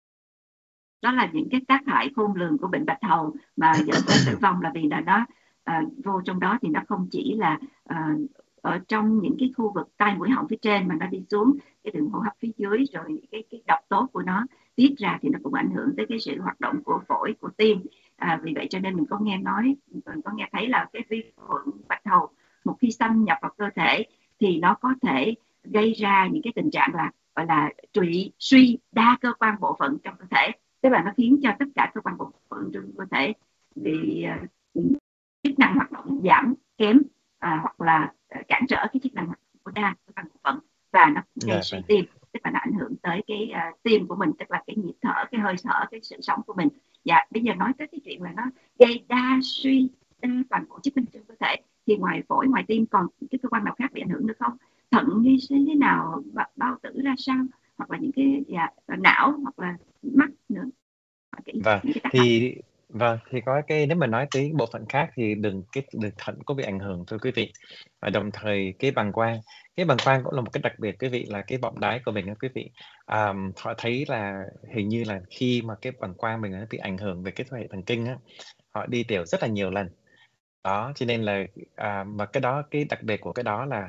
Đó là những cái tác hại khôn lường của bệnh bạch hầu mà dẫn tới tử vong, là vì là nó à, vô trong đó thì nó không chỉ là à, ở trong những cái khu vực tai mũi họng phía trên, mà nó đi xuống cái đường hô hấp phía dưới, rồi cái cái độc tố của nó tiết ra thì nó cũng ảnh hưởng tới cái sự hoạt động của phổi, của tim. À, vì vậy cho nên mình có nghe nói, mình có nghe thấy là cái vi khuẩn bạch hầu một khi xâm nhập vào cơ thể thì nó có thể gây ra những cái tình trạng là gọi là trụy suy đa cơ quan bộ phận trong cơ thể, tức là nó khiến cho tất cả cơ quan bộ phận trong cơ thể bị uh, chức năng hoạt động giảm kém, à, hoặc là uh, cản trở cái chức năng hoạt động của đa cơ quan bộ phận, và nó gây Dạ suy vâng. tim, tức là nó ảnh hưởng tới cái uh, tim của mình, tức là cái nhịp thở, cái hơi thở, cái sự sống của mình. Dạ, bây giờ nói tới cái chuyện là nó gây đa suy đa toàn bộ chức năng trong cơ thể, thì ngoài phổi, ngoài tim còn cái cơ quan nào khác bị ảnh hưởng được không? Thận như thế nào, bao tử ra sao, hoặc là những cái dạ, não, hoặc là mắt nữa. Vâng, Những cái tác hại. thì vâng thì có cái, nếu mà nói tới bộ phận khác thì đường cái đường thận có bị ảnh hưởng thưa quý vị. Và đồng thời cái bàng quang, cái bàng quang cũng là một cái đặc biệt quý vị, là cái bọng đái của mình đó quý vị. À, họ thấy là hình như là khi mà cái bàng quang mình nó bị ảnh hưởng về cái hệ thần kinh á, họ đi tiểu rất là nhiều lần. Đó, cho nên là à, mà cái đó, cái đặc biệt của cái đó là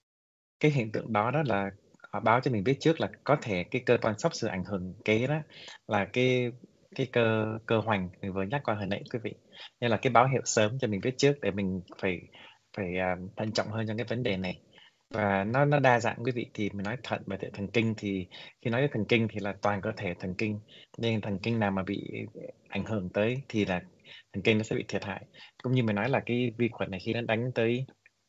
cái hiện tượng đó đó là họ báo cho mình biết trước là có thể cái cơ quan sắp sửa ảnh hưởng kế đó là cái cái cơ cơ hoành mình vừa nhắc qua hồi nãy quý vị. Nên là cái báo hiệu sớm cho mình biết trước để mình phải phải à, thận trọng hơn trong cái vấn đề này. Và nó nó đa dạng quý vị, thì mình nói thận và hệ thần kinh, thì khi nói đến thần kinh thì là toàn cơ thể thần kinh, nên thần kinh nào mà bị ảnh hưởng tới thì là thần kinh nó sẽ bị thiệt hại. Cũng như mình nói là cái vi khuẩn này khi nó đánh tới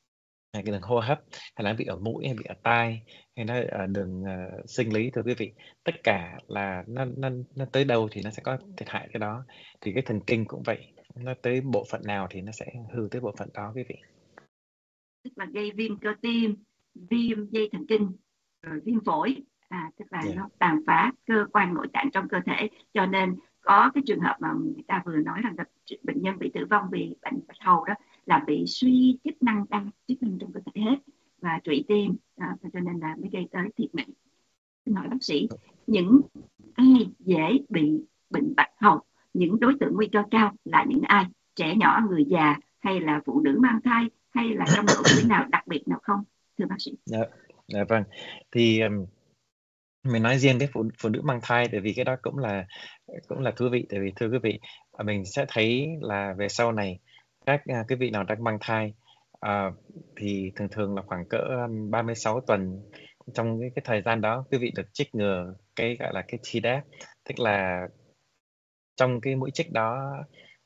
à, cái đường hô hấp, hay là bị ở mũi, hay bị ở tai, hay nó ở đường uh, sinh lý thưa quý vị, tất cả là nó nó nó tới đâu thì nó sẽ có thiệt hại cái đó. Thì cái thần kinh cũng vậy, nó tới bộ phận nào thì nó sẽ hư tới bộ phận đó quý vị. Tức là gây viêm cơ tim, viêm dây thần kinh, rồi viêm phổi, à, tức là Yeah. nó tàn phá cơ quan nội tạng trong cơ thể. Cho nên có cái trường hợp mà người ta vừa nói rằng là bệnh nhân bị tử vong vì bệnh bạch hầu đó là bị suy chức năng đa chức năng trong cơ thể hết, và trụy tim, à, cho nên là mới gây tới thiệt mạng. Xin hỏi bác sĩ, những ai dễ bị bệnh bạch hầu, những đối tượng nguy cơ cao là những ai? Trẻ nhỏ, người già, hay là phụ nữ mang thai, hay là trong độ tuổi nào đặc biệt nào không, thưa bác sĩ? Dạ, dạ vâng. Thì um, mình nói riêng với phụ phụ nữ mang thai, tại vì cái đó cũng là cũng là thú vị. Tại vì thưa quý vị, à, mình sẽ thấy là về sau này các à, quý vị nào đang mang thai, à, thì thường thường là khoảng cỡ um, ba mươi sáu tuần, trong cái, cái thời gian đó quý vị được chích ngừa cái gọi là cái Tdap, tức là trong cái mũi chích đó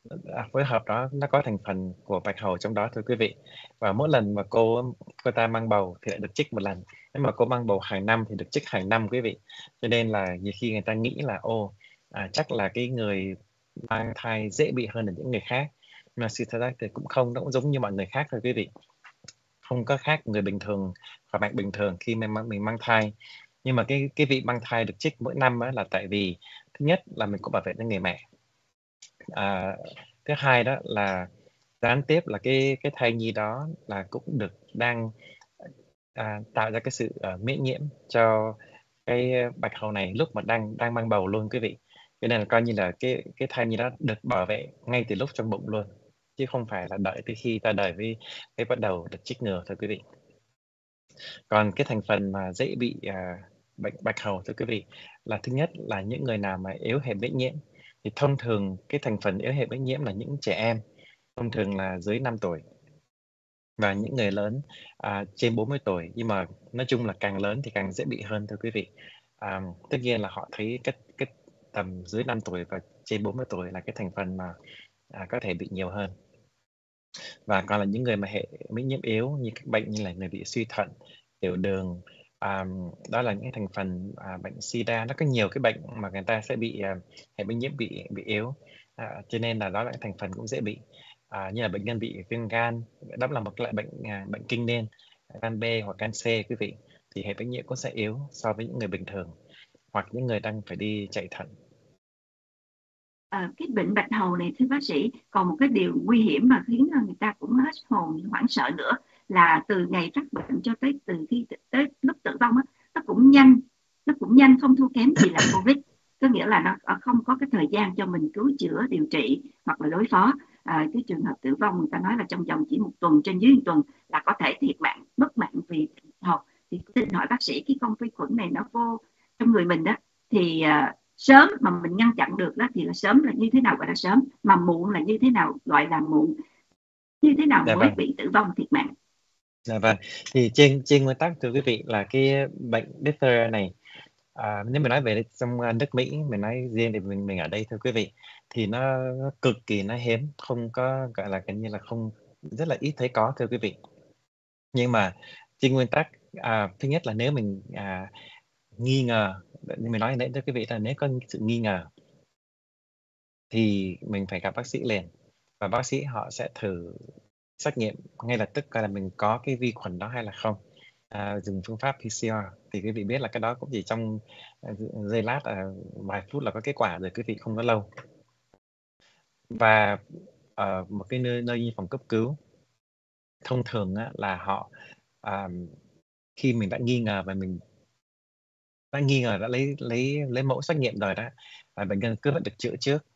à, phối hợp đó nó có thành phần của bạch hầu trong đó thưa quý vị. Và mỗi lần mà cô cô ta mang bầu thì lại được chích một lần. Nếu mà cô mang bầu hàng năm thì được chích hàng năm quý vị. Cho nên là nhiều khi người ta nghĩ là ô à, chắc là cái người mang thai dễ bị hơn là những người khác, mà sự thật ra thì cũng không, nó cũng giống như mọi người khác thôi quý vị, không có khác người bình thường khỏe mạnh bình thường khi mình mang mình mang thai. Nhưng mà cái cái vị mang thai được trích mỗi năm á, là tại vì thứ nhất là mình cũng bảo vệ cho người mẹ, à, thứ hai đó là gián tiếp là cái cái thai nhi đó là cũng được đang à, tạo ra cái sự uh, miễn nhiễm cho cái bạch hầu này lúc mà đang đang mang bầu luôn quý vị. Cho nên là coi như là cái cái thai nhi đó được bảo vệ ngay từ lúc trong bụng luôn, chứ không phải là đợi tới khi ta đời mới mới bắt đầu được chích ngừa thôi quý vị. Còn cái thành phần mà dễ bị à, bệnh bạch hầu thưa quý vị, là thứ nhất là những người nào mà yếu hệ miễn nhiễm, thì thông thường cái thành phần yếu hệ miễn nhiễm là những trẻ em, thông thường là dưới năm tuổi, và những người lớn à, trên bốn mươi tuổi. Nhưng mà nói chung là càng lớn thì càng dễ bị hơn thưa quý vị. À, tất nhiên là họ thấy cái cái tầm dưới năm tuổi và trên bốn mươi tuổi là cái thành phần mà à, có thể bị nhiều hơn. Và còn là những người mà hệ miễn nhiễm yếu như các bệnh như là người bị suy thận, tiểu đường, à, đó là những thành phần à, bệnh sida, nó có nhiều cái bệnh mà người ta sẽ bị à, hệ miễn nhiễm bị bị yếu, à, cho nên là đó là cái thành phần cũng dễ bị, à, như là bệnh nhân bị viêm gan, đó là một loại bệnh à, bệnh kinh niên, gan B hoặc gan C quý vị, thì hệ miễn nhiễm cũng sẽ yếu so với những người bình thường hoặc những người đang phải đi chạy thận. À, cái bệnh bạch hầu này thưa bác sĩ, còn một cái điều nguy hiểm mà khiến người ta cũng hết hồn hoảng sợ nữa là từ ngày phát bệnh cho tới từ khi tới lúc tử vong á, nó cũng nhanh, nó cũng nhanh không thua kém gì là Covid. Có nghĩa là nó không có cái thời gian cho mình cứu chữa điều trị hoặc là đối phó. À, cái trường hợp tử vong người ta nói là trong vòng chỉ một tuần, trên dưới một tuần là có thể thiệt mạng, mất mạng vì bạch hầu. Thì xin hỏi bác sĩ, cái con vi khuẩn này nó vô trong người mình đó thì uh, sớm mà mình ngăn chặn được đó thì là sớm là như thế nào gọi là sớm, mà muộn là như thế nào gọi là muộn, như thế nào Dạ mới vâng. bị tử vong thiệt mạng? Dạ vâng, thì trên trên nguyên tắc thưa quý vị là cái bệnh diphtheria này, à, nếu mình nói về trong à, nước Mỹ, mình nói riêng thì mình mình ở đây thưa quý vị, thì nó, nó cực kỳ nó hiếm, không có gọi là gần như là không, rất là ít thấy có thưa quý vị. Nhưng mà trên nguyên tắc, à, thứ nhất là nếu mình à, nghi ngờ, như mình nói nãy thưa quý vị là nếu có sự nghi ngờ thì mình phải gặp bác sĩ liền, và bác sĩ họ sẽ thử xét nghiệm ngay lập tức coi là mình có cái vi khuẩn đó hay là không. À, dùng phương pháp pê xê rờ thì quý vị biết là cái đó cũng chỉ trong à, giây lát, à, vài phút là có kết quả rồi quý vị, không có lâu. Và ở một cái nơi nơi như phòng cấp cứu, thông thường á, là họ à, khi mình đã nghi ngờ và mình đã nghi ngờ đã lấy lấy lấy mẫu xét nghiệm rồi đó, và bệnh nhân cứ vẫn được chữa trước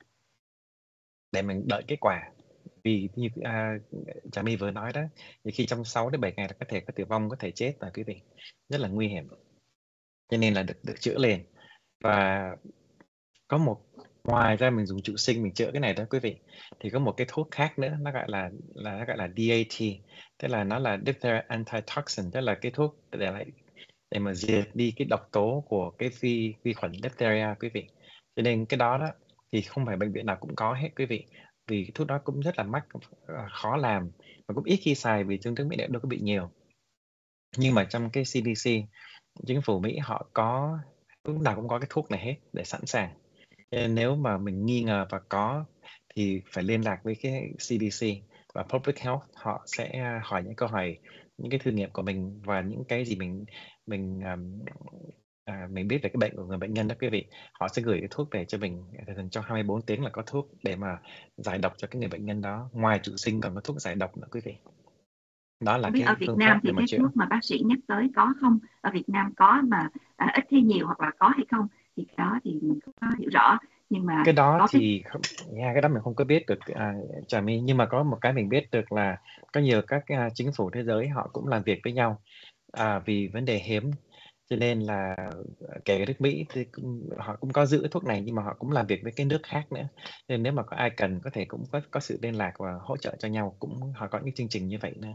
để mình đợi kết quả. Vì như à, Trà My vừa nói đó, thì khi trong sáu đến bảy ngày là có thể có tử vong, có thể chết rồi quý vị, rất là nguy hiểm, cho nên là được được chữa liền. Và có một, ngoài ra mình dùng trụ sinh mình chữa cái này đó quý vị, thì có một cái thuốc khác nữa, nó gọi là là nó gọi là đê a tê, tức là nó là diphtheria antitoxin, tức là cái thuốc để lại để mà diệt đi cái độc tố của cái vi vi khuẩn diphtheria quý vị. Cho nên cái đó đó thì không phải bệnh viện nào cũng có hết quý vị, vì cái thuốc đó cũng rất là mắc, à, khó làm và cũng ít khi xài vì chứng chứng mỹ đâu có bị nhiều. Nhưng mà trong cái xê đê xê, chính phủ Mỹ họ có, lúc nào cũng có cái thuốc này hết để sẵn sàng. Nên nếu mà mình nghi ngờ và có thì phải liên lạc với cái xê đê xê và Public Health, họ sẽ hỏi những câu hỏi, những cái thử nghiệm của mình và những cái gì mình mình um, à, mình biết về cái bệnh của người bệnh nhân đó quý vị. Họ sẽ gửi cái thuốc về cho mình, thường trong hai mươi bốn tiếng là có thuốc để mà giải độc cho cái người bệnh nhân đó. Ngoài trụ sinh còn có thuốc giải độc nữa quý vị. Đó là Không biết ở cái Việt phương Nam pháp thì để mà cái chữa. thuốc mà bác sĩ nhắc tới có không? Ở Việt Nam có mà à, ít hay nhiều hoặc là có hay không thì cái đó thì mình không có hiểu rõ, nhưng mà Cái đó có cái thì không, yeah, cái đó mình không có biết được, à, Trà My, nhưng mà có một cái mình biết được là có nhiều các à, chính phủ thế giới họ cũng làm việc với nhau, à, vì vấn đề hiếm, cho nên là kể cả nước Mỹ thì cũng, họ cũng có giữ thuốc này nhưng mà họ cũng làm việc với cái nước khác nữa, nên nếu mà có ai cần có thể cũng có có sự liên lạc và hỗ trợ cho nhau, cũng họ có những chương trình như vậy nữa.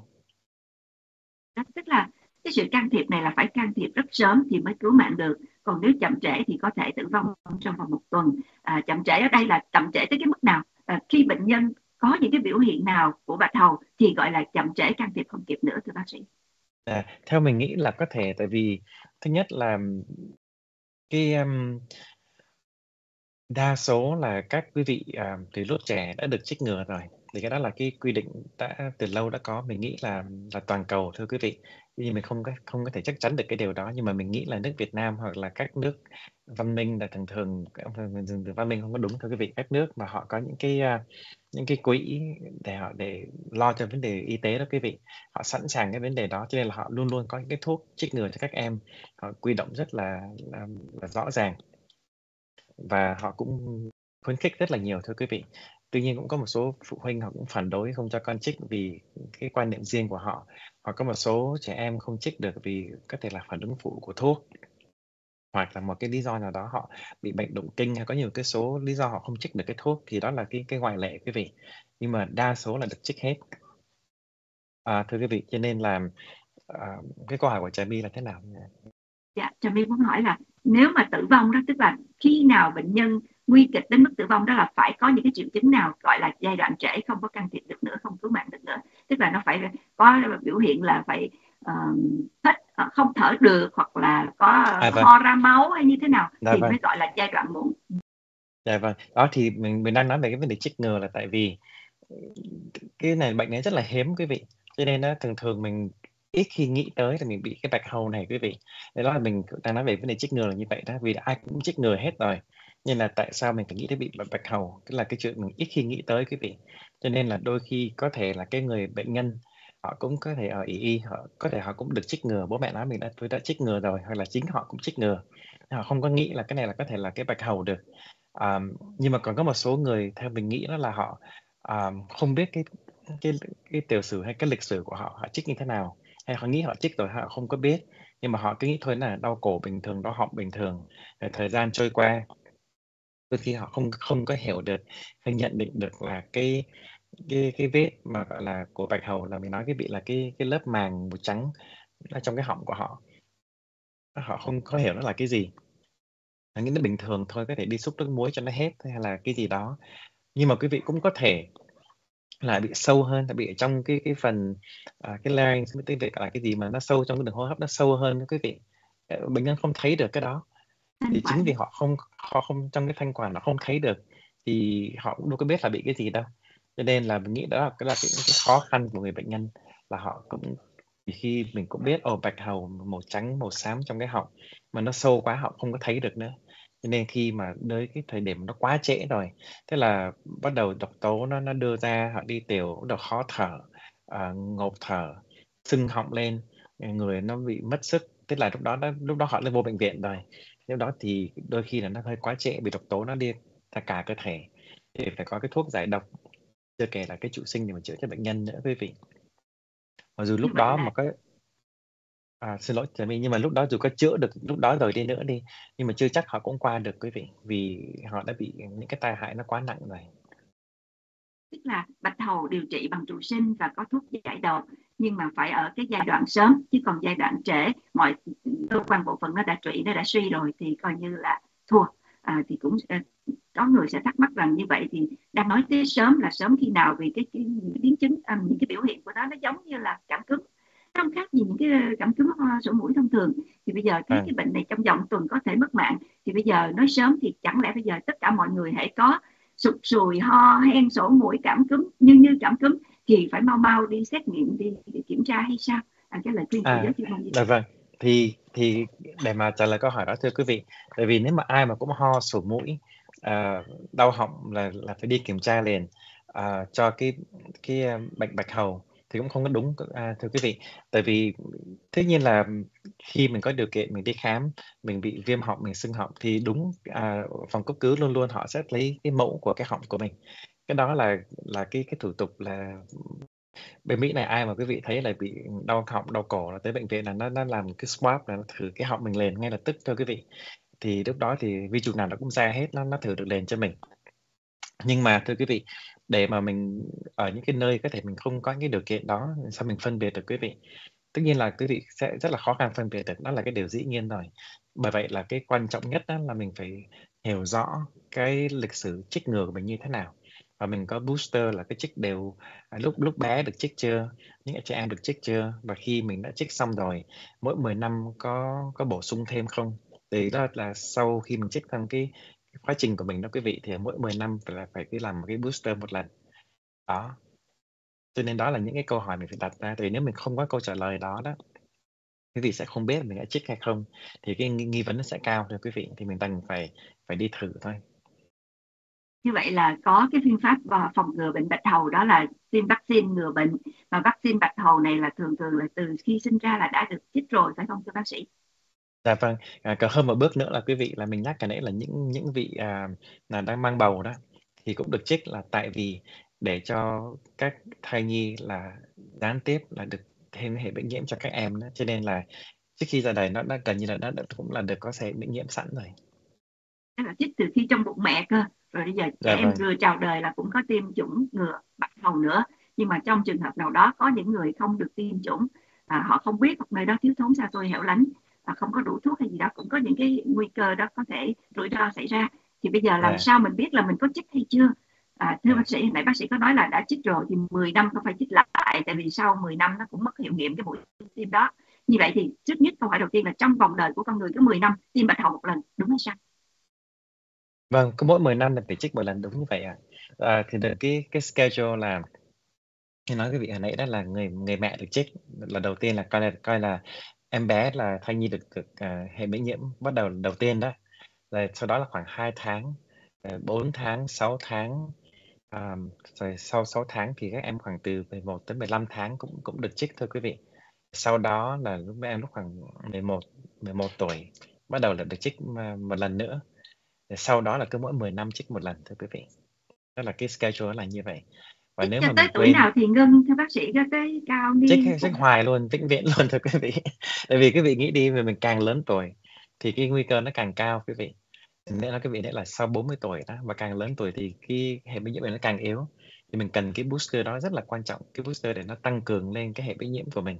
đó, tức là cái sự can thiệp này là phải can thiệp rất sớm thì mới cứu mạng được, còn nếu chậm trễ thì có thể tử vong trong vòng một tuần. À, chậm trễ ở đây là chậm trễ tới cái mức nào? à, khi bệnh nhân có những cái biểu hiện nào của bạch hầu thì gọi là chậm trễ can thiệp không kịp nữa, thưa bác sĩ? À, theo mình nghĩ là có thể, tại vì thứ nhất là cái um, đa số là các quý vị à, từ lúc trẻ đã được chích ngừa rồi, thì cái đó là cái quy định đã từ lâu đã có. Mình nghĩ là là toàn cầu, thưa quý vị. Tuy nhiên mình không có không có thể chắc chắn được cái điều đó, nhưng mà mình nghĩ là nước Việt Nam hoặc là các nước văn minh là thường thường thường văn minh không có đúng, thưa quý vị. Các nước mà họ có những cái à, những cái quỹ để họ để lo cho vấn đề y tế đó quý vị, họ sẵn sàng cái vấn đề đó, cho nên là họ luôn luôn có những cái thuốc chích ngừa cho các em, họ quy động rất là là, là rõ ràng, và họ cũng khuyến khích rất là nhiều, thưa quý vị. Tuy nhiên cũng có một số phụ huynh họ cũng phản đối không cho con chích vì cái quan niệm riêng của họ, hoặc có một số trẻ em không chích được vì có thể là phản ứng phụ của thuốc, hoặc là một cái lý do nào đó họ bị bệnh động kinh, hay có nhiều cái số lý do họ không chích được cái thuốc, thì đó là cái cái ngoại lệ quý vị. Nhưng mà đa số là được chích hết. À, thưa quý vị, cho nên là à, cái câu hỏi của Trà My là thế nào? Dạ, Trà My muốn hỏi là nếu mà tử vong đó, tức là khi nào bệnh nhân nguy kịch đến mức tử vong, đó là phải có những cái triệu chứng nào gọi là giai đoạn trễ, không có can thiệp được nữa, không cứu mạng được nữa, tức là nó phải có biểu hiện là phải uh, thích, uh, không thở được, hoặc là có À, uh, vâng. ho ra máu hay như thế nào Dạ, thì vâng. mới gọi là giai đoạn muộn. Dạ, vâng. Đó thì mình mình đang nói về cái vấn đề chích ngừa là tại vì cái này bệnh này rất là hiếm quý vị, cho nên á, thường thường mình ít khi nghĩ tới là mình bị cái bạch hầu này quý vị. Thế đó là mình đang nói về vấn đề chích ngừa là như vậy đó, vì ai cũng chích ngừa hết rồi, nên là tại sao mình phải nghĩ tới bị bạch bạch hầu, tức là cái chuyện mình ít khi nghĩ tới quý vị. Cho nên là đôi khi có thể là cái người bệnh nhân họ cũng có thể ở ý y, họ có thể họ cũng được chích ngừa, bố mẹ nói mình đã tôi đã chích ngừa rồi, hoặc là chính họ cũng chích ngừa, họ không có nghĩ là cái này là có thể là cái bạch hầu được. À, nhưng mà còn có một số người theo mình nghĩ đó là họ à, không biết cái cái cái tiểu sử hay cái lịch sử của họ, họ chích như thế nào, hay họ nghĩ họ chích rồi họ không có biết, nhưng mà họ cứ nghĩ thôi là đau cổ bình thường, đau họng bình thường. Rồi thời gian trôi qua, đôi khi họ không không có hiểu được hay nhận định được là cái cái cái vết mà gọi là của bạch hầu, là mình nói cái bị là cái cái lớp màng màu trắng ở trong cái họng của họ, họ không có hiểu nó là cái gì. Họ nghĩ nó bình thường thôi, có thể đi xúc nước muối cho nó hết hay là cái gì đó. Nhưng mà quý vị cũng có thể là bị sâu hơn, là bị ở trong cái cái phần à, cái larynx, tiếng Việt là cái gì mà nó sâu trong cái đường hô hấp, nó sâu hơn đó quý vị. Ờ, bệnh nhân không thấy được cái đó, Thanh thì chính quản. vì họ không họ không trong cái thanh quản nó không thấy được, thì họ cũng đâu có biết là bị cái gì đâu. Cho nên là mình nghĩ đó là cái là cái, cái khó khăn của người bệnh nhân, là họ cũng thì khi mình cũng biết ồ bạch hầu màu trắng màu xám trong cái họng mà nó sâu quá họ không có thấy được nữa. Cho nên khi mà tới cái thời điểm nó quá trễ rồi, thế là bắt đầu độc tố nó nó đưa ra, họ đi tiểu, bắt đầu khó thở, à, ngộp thở, sưng họng lên, người nó bị mất sức. Tức là lúc đó đó lúc đó họ lên vô bệnh viện rồi. Lúc đó thì đôi khi là nó hơi quá trễ, vì độc tố nó đi ra cả cơ thể, thì phải có cái thuốc giải độc, chưa kể là cái trụ sinh để mà chữa cho bệnh nhân nữa quý vị. Mặc dù Như lúc vậy đó là mà có à, xin lỗi Trà My, nhưng mà lúc đó dù có chữa được lúc đó rồi đi nữa đi, nhưng mà chưa chắc họ cũng qua được quý vị, vì họ đã bị những cái tai hại nó quá nặng rồi. tức là bạch hầu điều trị bằng trụ sinh và có thuốc giải độc, nhưng mà phải ở cái giai đoạn sớm, chứ còn giai đoạn trễ mọi cơ quan bộ phận nó đã trụy, nó đã suy rồi thì coi như là thua. À, thì cũng có người sẽ thắc mắc rằng như vậy thì đang nói tới sớm là sớm khi nào, vì cái, cái những biến chứng à, những cái biểu hiện của nó nó giống như là cảm cúm, nó không khác gì những cái cảm cúm ho sổ mũi thông thường. Thì bây giờ thấy À, cái bệnh này trong vòng tuần có thể mất mạng, thì bây giờ nói sớm thì chẳng lẽ bây giờ tất cả mọi người hãy có sụt sùi ho hen sổ mũi cảm cúm như như cảm cúm thì phải mau mau đi xét nghiệm, đi, đi kiểm tra hay sao? À, cái lời khuyên của à giới chuyên môn gì? dạ vâng, thì thì để mà trả lời câu hỏi đó thưa quý vị, tại vì nếu mà ai mà cũng ho sổ mũi, à, đau họng là là phải đi kiểm tra liền, à, cho cái cái à, bệnh bạch hầu thì cũng không có đúng, à, thưa quý vị. Tại vì tất nhiên là khi mình có điều kiện mình đi khám, mình bị viêm họng, mình sưng họng thì đúng, à, phòng cấp cứu luôn luôn họ sẽ lấy cái mẫu của cái họng của mình. Cái đó là là cái cái thủ tục là bên Mỹ này, ai mà quý vị thấy là bị đau họng, đau cổ là tới bệnh viện là nó nó làm cái swab, là nó thử cái họng mình liền ngay lập tức thôi quý vị. Thì lúc đó thì vi trùng nào nó cũng ra hết, nó nó thử được liền cho mình. Nhưng mà thưa quý vị, để mà mình ở những cái nơi có thể mình không có cái điều kiện đó, sao mình phân biệt được quý vị? Tất nhiên là quý vị sẽ rất là khó khăn phân biệt được, đó là cái điều dĩ nhiên rồi. Bởi vậy là cái quan trọng nhất đó là mình phải hiểu rõ cái lịch sử chích ngừa của mình như thế nào. và mình có booster là cái chích đều à, lúc lúc bé được chích chưa, những trẻ em được chích chưa, và khi mình đã chích xong rồi mỗi mười năm có có bổ sung thêm không. Thì đó là sau khi mình chích xong cái, cái quá trình của mình đó quý vị, thì mỗi mười năm phải là phải cứ làm một cái booster một lần đó. Cho nên đó là những cái câu hỏi mình phải đặt ra, tại vì nếu mình không có câu trả lời đó đó, quý vị sẽ không biết là mình đã chích hay không, thì cái nghi, nghi vấn nó sẽ cao thưa quý vị, thì mình đành phải phải đi thử thôi. Như vậy là có cái phương pháp và phòng ngừa bệnh bạch hầu, đó là tiêm vaccine ngừa bệnh, và vaccine bạch hầu này là thường thường là từ khi sinh ra là đã được chích rồi, phải không thưa bác sĩ? Dạ vâng, à, còn hơn một bước nữa là quý vị, là mình nhắc cái nãy là những những vị à, là đang mang bầu đó thì cũng được trích, là tại vì để cho các thai nhi là gián tiếp là được thêm hệ miễn nhiễm cho các em đó, cho nên là trước khi ra đời nó đã gần như là nó đã, cũng là được có hệ miễn nhiễm sẵn rồi. Tức là chích từ khi trong bụng mẹ cơ, rồi bây giờ trẻ Dạ em vâng, vừa chào đời là cũng có tiêm chủng ngừa bạch hầu nữa. Nhưng mà trong trường hợp nào đó có những người không được tiêm chủng, à, họ không biết, hoặc nơi đó thiếu thốn xa xôi hẻo lánh, à, không có đủ thuốc hay gì đó, cũng có những cái nguy cơ đó có thể rủi ro xảy ra. Thì bây giờ làm dạ, sao mình biết là mình có chích hay chưa? À, thưa dạ. bác sĩ, hồi nãy bác sĩ có nói là đã chích rồi thì mười năm không phải chích lại, tại vì sau mười năm nó cũng mất hiệu nghiệm cái mũi tiêm đó. Như vậy thì trước nhất câu hỏi đầu tiên là trong vòng đời của con người cứ mười năm tiêm bạch hầu một lần, đúng hay sai? Vâng, cứ mỗi mười năm là phải trích một lần, đúng như vậy ạ. À, thì được cái cái schedule là như nói quý vị hồi nãy, đó là người người mẹ được trích là đầu tiên, là coi là coi là em bé là thai nhi được được à, hệ miễn nhiễm bắt đầu đầu tiên đó. Rồi sau đó là khoảng hai tháng, rồi bốn tháng, sáu tháng, à, rồi sau sáu tháng thì các em khoảng từ mười một tới mười lăm tháng cũng cũng được trích thôi quý vị. Sau đó là lúc mấy em lúc khoảng mười một mười một tuổi bắt đầu là được trích mà- một lần nữa. Rồi sau đó là cứ mỗi mười năm trích một lần thưa quý vị. Đó là cái schedule là như vậy. Và Chích nếu cho mà tới mình tuổi quên nào thì ngưng thưa bác sĩ, cho tới cao trích niên trích cũng hoài luôn, vĩnh viễn luôn thưa quý vị. Tại vì quý vị nghĩ đi, mà mình càng lớn tuổi thì cái nguy cơ nó càng cao quý vị. Nên nói quý vị đấy là sau bốn mươi tuổi đó, và càng lớn tuổi thì cái hệ miễn nhiễm này nó càng yếu. Thì mình cần cái booster đó rất là quan trọng, cái booster để nó tăng cường lên cái hệ miễn nhiễm của mình.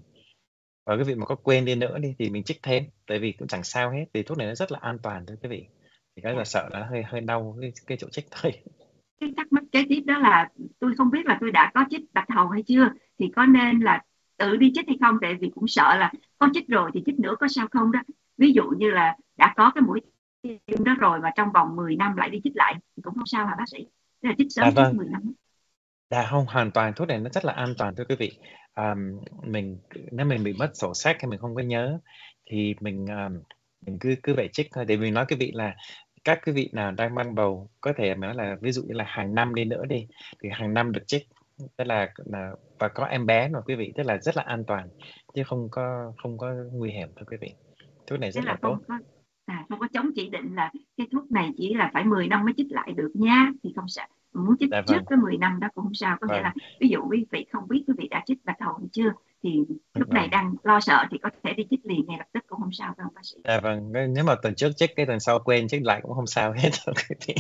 Và quý vị mà có quên đi nữa đi thì mình trích thêm, tại vì cũng chẳng sao hết, vì thuốc này nó rất là an toàn thưa quý vị. Thì cái là sợ là hơi hơi đau cái, cái chỗ trích thôi. cái thắc mắc kế tiếp đó là tôi không biết là tôi đã có chích bạch hầu hay chưa, thì có nên là tự đi chích hay không, tại vì cũng sợ là có chích rồi thì chích nữa có sao không đó. Ví dụ như là đã có cái mũi tiêm đó rồi mà trong vòng mười năm lại đi chích lại thì cũng không sao hả bác sĩ? Tức là chích Dạ sớm trước vâng. mười năm. Dạ không, hoàn toàn thuốc này nó rất là an toàn thưa quý vị. À, mình nếu mình bị mất sổ sách hay mình không có nhớ thì mình à, mình cứ cứ vậy trích thôi. Để mình nói quý vị là các quý vị nào đang mang bầu có thể nói là ví dụ như là hàng năm đi nữa đi, thì hàng năm được trích, tức là là và có em bé mà quý vị, tức là rất là an toàn, chứ không có không có nguy hiểm thưa quý vị. Thuốc này Thế rất là là tốt. không có, à, không có chống chỉ định là cái thuốc này chỉ là phải mười năm mới chích lại được nha, thì không sao. Muốn chích Dạ trước vâng, cái mười năm đó cũng không sao. Có nghĩa vâng, là ví dụ quý vị không biết quý vị đã chích bạch hầu hay chưa, thì lúc này vâng. đang lo sợ thì có thể đi chích liền ngay lập tức cũng không sao đâu bác sĩ. Dạ vâng, nếu mà tuần trước trích cái tuần sau quên trích lại cũng không sao hết thưa quý vị.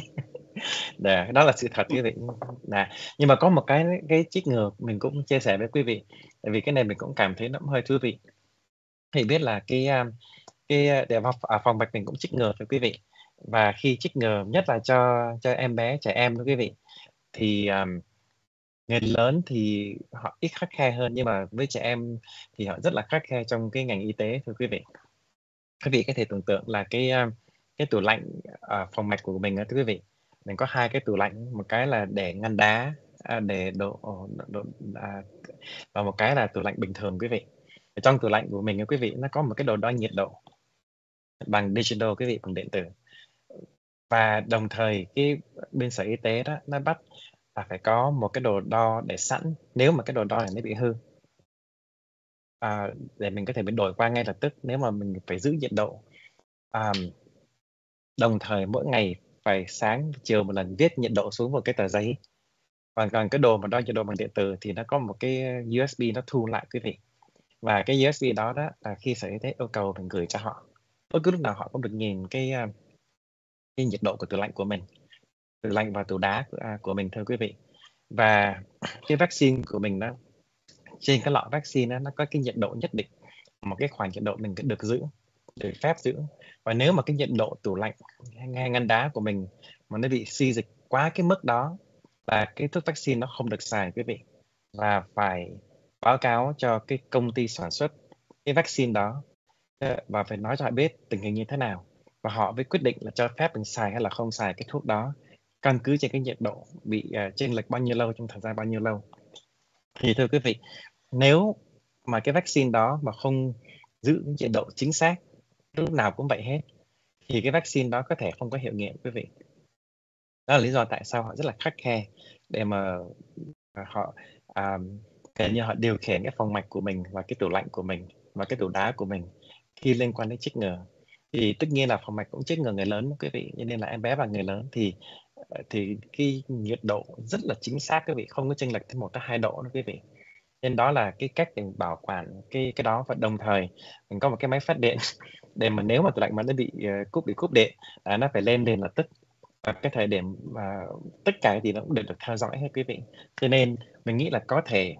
Dạ, đó là sự thật quý vị. Dạ. Nhưng mà có một cái cái chích ngừa mình cũng chia sẻ với quý vị, tại vì cái này mình cũng cảm thấy nó cũng hơi thú vị. Thì biết là cái um, cái uh, để vào à, phòng mạch mình cũng chích ngừa với quý vị. Và khi chích ngừa, nhất là cho cho em bé, trẻ em đó quý vị, thì um, người lớn thì họ ít khắt khe hơn, nhưng mà với trẻ em thì họ rất là khắt khe trong cái ngành y tế thưa quý vị. Quý vị có thể tưởng tượng là cái um, cái tủ lạnh ở phòng mạch của mình đó thưa quý vị, mình có hai cái tủ lạnh, một cái là để ngăn đá, à, để đồ, đồ, đồ à, và một cái là tủ lạnh bình thường quý vị. Ở trong tủ lạnh của mình quý vị, nó có một cái đồ đo nhiệt độ bằng digital quý vị, bằng điện tử. Và đồng thời cái bên sở y tế đó nó bắt là phải có một cái đồ đo để sẵn, nếu mà cái đồ đo này nó bị hư, à, để mình có thể biến đổi qua ngay lập tức nếu mà mình phải giữ nhiệt độ. À, đồng thời mỗi ngày phải sáng chiều một lần viết nhiệt độ xuống một cái tờ giấy. Còn còn cái đồ mà đo nhiệt độ bằng điện tử thì nó có một cái u ét bê nó thu lại quý vị. Và cái u ét bê đó đó là khi sở y tế yêu cầu mình gửi cho họ, bất cứ lúc nào họ cũng được nhìn cái à, cái nhiệt độ của tủ lạnh của mình, tủ lạnh và tủ đá của, à, của mình thưa quý vị. Và cái vaccine của mình đó, trên cái lọ vaccine đó, nó có cái nhiệt độ nhất định, một cái khoảng nhiệt độ mình được giữ, được phép giữ. Và nếu mà cái nhiệt độ tủ lạnh hay ngăn đá của mình mà nó bị suy dịch quá cái mức đó, là cái thuốc vaccine nó không được xài quý vị, và phải báo cáo cho cái công ty sản xuất cái vaccine đó, ờ, và phải nói cho họ biết tình hình như thế nào, và họ mới quyết định là cho phép mình xài hay là không xài cái thuốc đó, căn cứ trên cái nhiệt độ bị uh, chênh lệch bao nhiêu lâu trong thời gian bao nhiêu lâu. Thì thưa quý vị, nếu mà cái vaccine đó mà không giữ nhiệt độ chính xác, lúc nào cũng vậy hết, thì cái vaccine đó có thể không có hiệu nghiệm quý vị. Đó là lý do tại sao họ rất là khắt khe để mà mà họ à, kể như họ điều khiển cái phòng mạch của mình và cái tủ lạnh của mình và cái tủ đá của mình khi liên quan đến chích ngừa. Thì tất nhiên là phòng mạch cũng chích ngừa người lớn quý vị, cho nên là em bé và người lớn thì thì cái nhiệt độ rất là chính xác quý vị, không có chênh lệch tới một tới hai độ nữa quý vị. Nên đó là cái cách để bảo quản cái cái đó, và đồng thời mình có một cái máy phát điện để mà nếu mà tủ lạnh mà nó bị uh, cúp bị cúp điện, à, nó phải lên liền lập tức, và cái thời điểm mà tất cả thì nó cũng đều được theo dõi hết quý vị. Cho nên mình nghĩ là có thể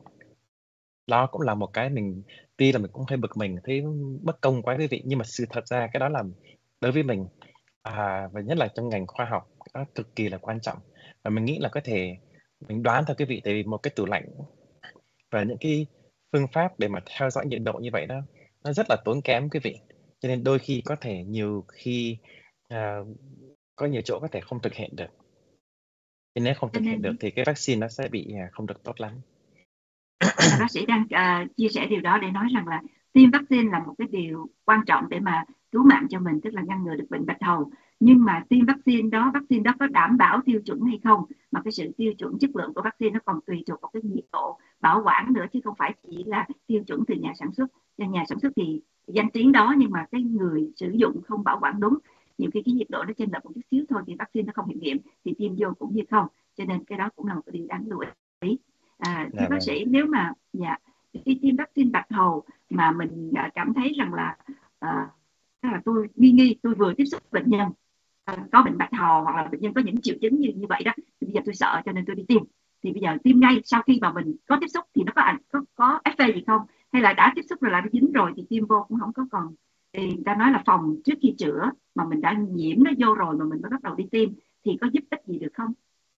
đó cũng là một cái mình tuy là mình cũng hơi bực mình, thấy bất công quá quý vị, nhưng mà sự thật ra cái đó là đối với mình, à, và nhất là trong ngành khoa học, nó cực kỳ là quan trọng. Và mình nghĩ là có thể mình đoán thôi quý vị, tại vì một cái tủ lạnh và những cái phương pháp để mà theo dõi nhiệt độ như vậy đó, nó rất là tốn kém quý vị. Cho nên đôi khi có thể nhiều khi à, có nhiều chỗ có thể không thực hiện được. Thì nếu không Cho thực hiện được nên thì cái vaccine nó sẽ bị à, không được tốt lắm. à, bác sĩ đang à, chia sẻ điều đó để nói rằng là tiêm vaccine là một cái điều quan trọng để mà cứu mạng cho mình, tức là ngăn ngừa được bệnh bạch hầu. Nhưng mà tiêm vaccine đó, vaccine đó có đảm bảo tiêu chuẩn hay không, mà cái sự tiêu chuẩn chất lượng của vaccine nó còn tùy thuộc vào cái nhiệt độ bảo quản nữa, chứ không phải chỉ là tiêu chuẩn từ nhà sản xuất. Cho nhà sản xuất thì danh tiếng đó, nhưng mà cái người sử dụng không bảo quản đúng, nhiều khi cái nhiệt độ nó chênh lệch một chút xíu thôi thì vaccine nó không hiệu nghiệm, thì tiêm vô cũng như không. Cho nên cái đó cũng là một cái điều đáng lưu ý. À, thưa Dạ bác vâng. sĩ, nếu mà dạ, khi tiêm vaccine bạch hầu mà mình à, cảm thấy rằng là à, là tôi nghi nghi tôi vừa tiếp xúc bệnh nhân à, có bệnh bạch hầu, hoặc là bệnh nhân có những triệu chứng như như vậy đó, thì bây giờ tôi sợ cho nên tôi đi tiêm. Thì bây giờ tiêm ngay sau khi mà mình có tiếp xúc thì nó có ảnh có có ép phê gì không, hay là đã tiếp xúc rồi là nó dính rồi thì tiêm vô cũng không có còn. Thì người ta nói là phòng trước khi chữa, mà mình đã nhiễm nó vô rồi mà mình mới bắt đầu đi tiêm thì có giúp ích gì được không?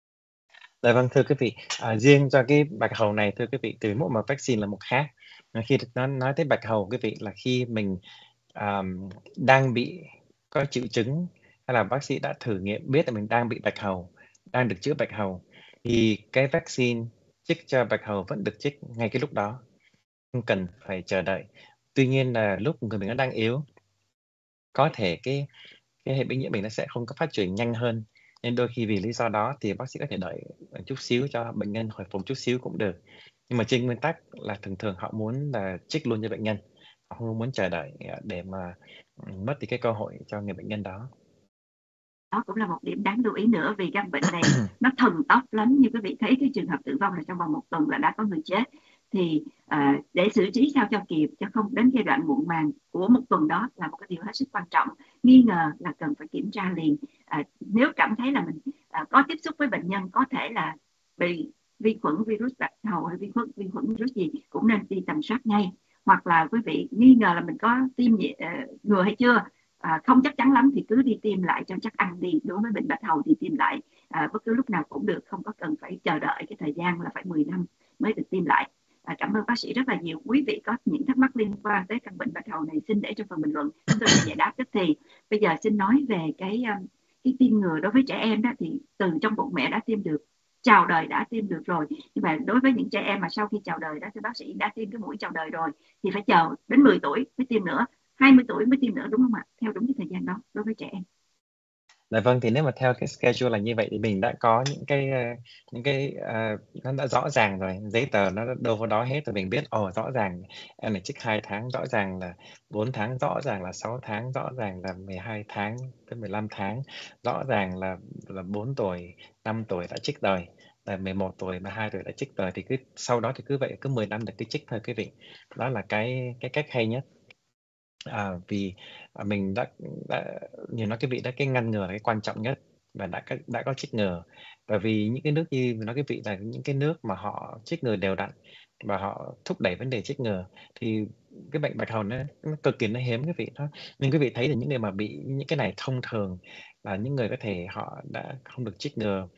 Dạ vâng, thưa quý vị, à, riêng cho cái bạch hầu này thưa quý vị, từ mỗi một vaccine là một khác. Mà khi nó nói tới bạch hầu quý vị, là khi mình um, đang bị có triệu chứng, hay là bác sĩ đã thử nghiệm biết là mình đang bị bạch hầu, đang được chữa bạch hầu, thì cái vaccine chích cho bạch hầu vẫn được chích ngay cái lúc đó, không cần phải chờ đợi. Tuy nhiên là lúc người mình nó đang yếu, có thể cái cái hệ miễn nhiễm mình nó sẽ không có phát triển nhanh hơn, nên đôi khi vì lý do đó thì bác sĩ có thể đợi một chút xíu cho bệnh nhân hồi phục chút xíu cũng được. Nhưng mà trên nguyên tắc là thường thường họ muốn là trích luôn cho bệnh nhân, họ không muốn chờ đợi à, để mà ừ, mất đi cái cơ hội cho người bệnh nhân đó. Đó cũng là một điểm đáng lưu ý nữa, vì căn bệnh này nó thần tốc lắm. Như quý vị thấy cái trường hợp tử vong là trong vòng một tuần là đã có người chết. Thì à, để xử trí sao cho kịp, cho không đến giai đoạn muộn màng của một tuần đó là một cái điều hết sức quan trọng. Nghi ngờ là cần phải kiểm tra liền. À, nếu cảm thấy là mình à, có tiếp xúc với bệnh nhân có thể là bị vi khuẩn virus bạch hầu hay vi khuẩn vi khuẩn virus gì, cũng nên đi tầm soát ngay. Hoặc là quý vị nghi ngờ là mình có tiêm uh, ngừa hay chưa, à, không chắc chắn lắm thì cứ đi tiêm lại cho chắc ăn đi. Đối với bệnh bạch hầu thì tiêm lại à, bất cứ lúc nào cũng được, không có cần phải chờ đợi cái thời gian là phải mười năm mới được tiêm lại. À, cảm ơn bác sĩ rất là nhiều. Quý vị có những thắc mắc liên quan tới căn bệnh bạch hầu này xin để trong phần bình luận, chúng tôi sẽ giải đáp tức thì. Bây giờ xin nói về cái cái tiêm ngừa đối với trẻ em đó, thì từ trong bụng mẹ đã tiêm được, chào đời đã tiêm được rồi, nhưng mà đối với những trẻ em mà sau khi chào đời đó, thì bác sĩ đã tiêm cái mũi chào đời rồi thì phải chờ đến mười tuổi mới tiêm nữa, hai mươi tuổi mới tiêm nữa, đúng không ạ? Theo đúng cái thời gian đó đối với trẻ em. Dạ vâng, thì nếu mà theo cái schedule là như vậy thì mình đã có những cái ờ, những cái ờ, nó đã rõ ràng rồi, giấy tờ nó đã đâu vào đó hết rồi, mình biết ồ rõ ràng em này trích hai tháng, rõ ràng là bốn tháng, rõ ràng là sáu tháng, rõ ràng là mười hai tháng tới mười lăm tháng, rõ ràng là là bốn tuổi, năm tuổi đã trích đời, là mười một tuổi, mười hai tuổi đã trích đời, thì cứ sau đó thì cứ vậy cứ mười năm được cứ trích thôi quý vị. Đó là cái cái cách hay nhất. À, vì, à, mình đã đã như nói cái vị đó, cái ngăn ngừa là cái quan trọng nhất, và đã có đã có trích ngừa. Bởi vì những cái nước như mình nói cái vị là những cái nước mà họ trích ngừa đều đặn và họ thúc đẩy vấn đề trích ngừa, thì cái bệnh bạch hầu nó nó cực kỳ nó hiếm cái vị đó. Nhưng quý vị thấy là những người mà bị những cái này thông thường là những người có thể họ đã không được trích ngừa,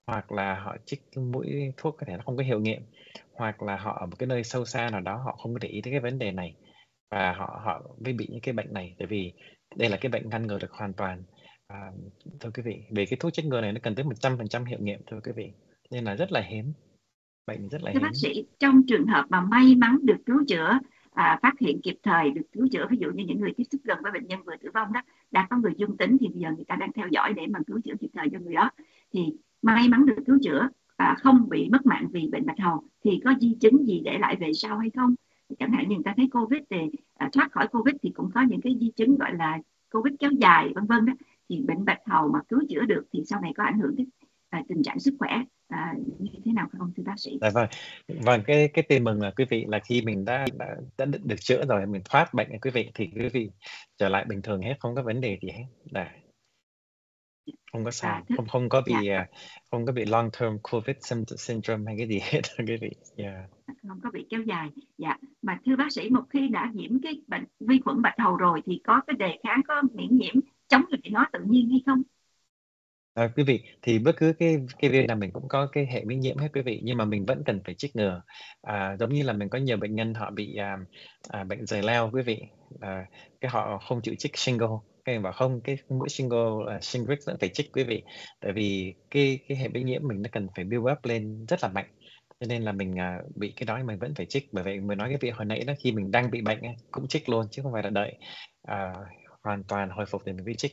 hoặc là họ chích mũi thuốc có thể nó không có hiệu nghiệm, hoặc là họ ở một cái nơi sâu xa nào đó họ không có để ý tới cái vấn đề này và họ họ mới bị những cái bệnh này, tại vì đây là cái bệnh ngăn ngừa được hoàn toàn. À, thưa quý vị, vì cái thuốc chích ngừa này nó cần tới một trăm phần trăm hiệu nghiệm, thưa quý vị, nên là rất là hiếm, bệnh rất là Thưa bác hiếm. sĩ, trong trường hợp mà may mắn được cứu chữa, à, phát hiện kịp thời, được cứu chữa, ví dụ như những người tiếp xúc gần với bệnh nhân vừa tử vong đó, đã có người dương tính thì bây giờ người ta đang theo dõi để mà cứu chữa kịp thời cho người đó, thì may mắn được cứu chữa, à, không bị mất mạng vì bệnh bạch hầu, thì có di chứng gì để lại về sau hay không? Chẳng hạn như người ta thấy Covid thì à, thoát khỏi Covid thì cũng có những cái di chứng gọi là Covid kéo dài vân vân đó, thì bệnh bạch hầu mà cứu chữa được thì sau này có ảnh hưởng đến à, tình trạng sức khỏe à, như thế nào không thưa bác sĩ? Dạ vâng, vâng, cái cái tin mừng là quý vị là khi mình đã đã đã được được chữa rồi, mình thoát bệnh quý vị, thì quý vị trở lại bình thường hết, không có vấn đề gì hết. Dạ, không có À, sao, thưa, không không có dạ, bị, à, không có bị long term Covid sym syndrome hay cái gì hết quý vị. Yeah. không có bị kéo dài. Dạ, mà thưa bác sĩ, một khi đã nhiễm cái bệnh vi khuẩn bạch hầu rồi thì có cái đề kháng, có miễn nhiễm chống lại nó tự nhiên hay không? À, quý vị, thì bất cứ cái cái virus nào mình cũng có cái hệ miễn nhiễm hết quý vị, nhưng mà mình vẫn cần phải chích ngừa. À, giống như là mình có nhiều bệnh nhân họ bị, à, à, bệnh giời leo quý vị, à, cái họ không chịu chích shingle, cái mình bảo không, cái mũi shingle, à, Shingrix vẫn phải chích quý vị, tại vì cái cái hệ miễn nhiễm mình nó cần phải build up lên rất là mạnh, cho nên là mình, à, bị cái đó mình vẫn phải chích. Bởi vậy mới nói cái việc hồi nãy đó, khi mình đang bị bệnh á, cũng chích luôn chứ không phải là đợi, à, hoàn toàn hồi phục thì mình mới chích.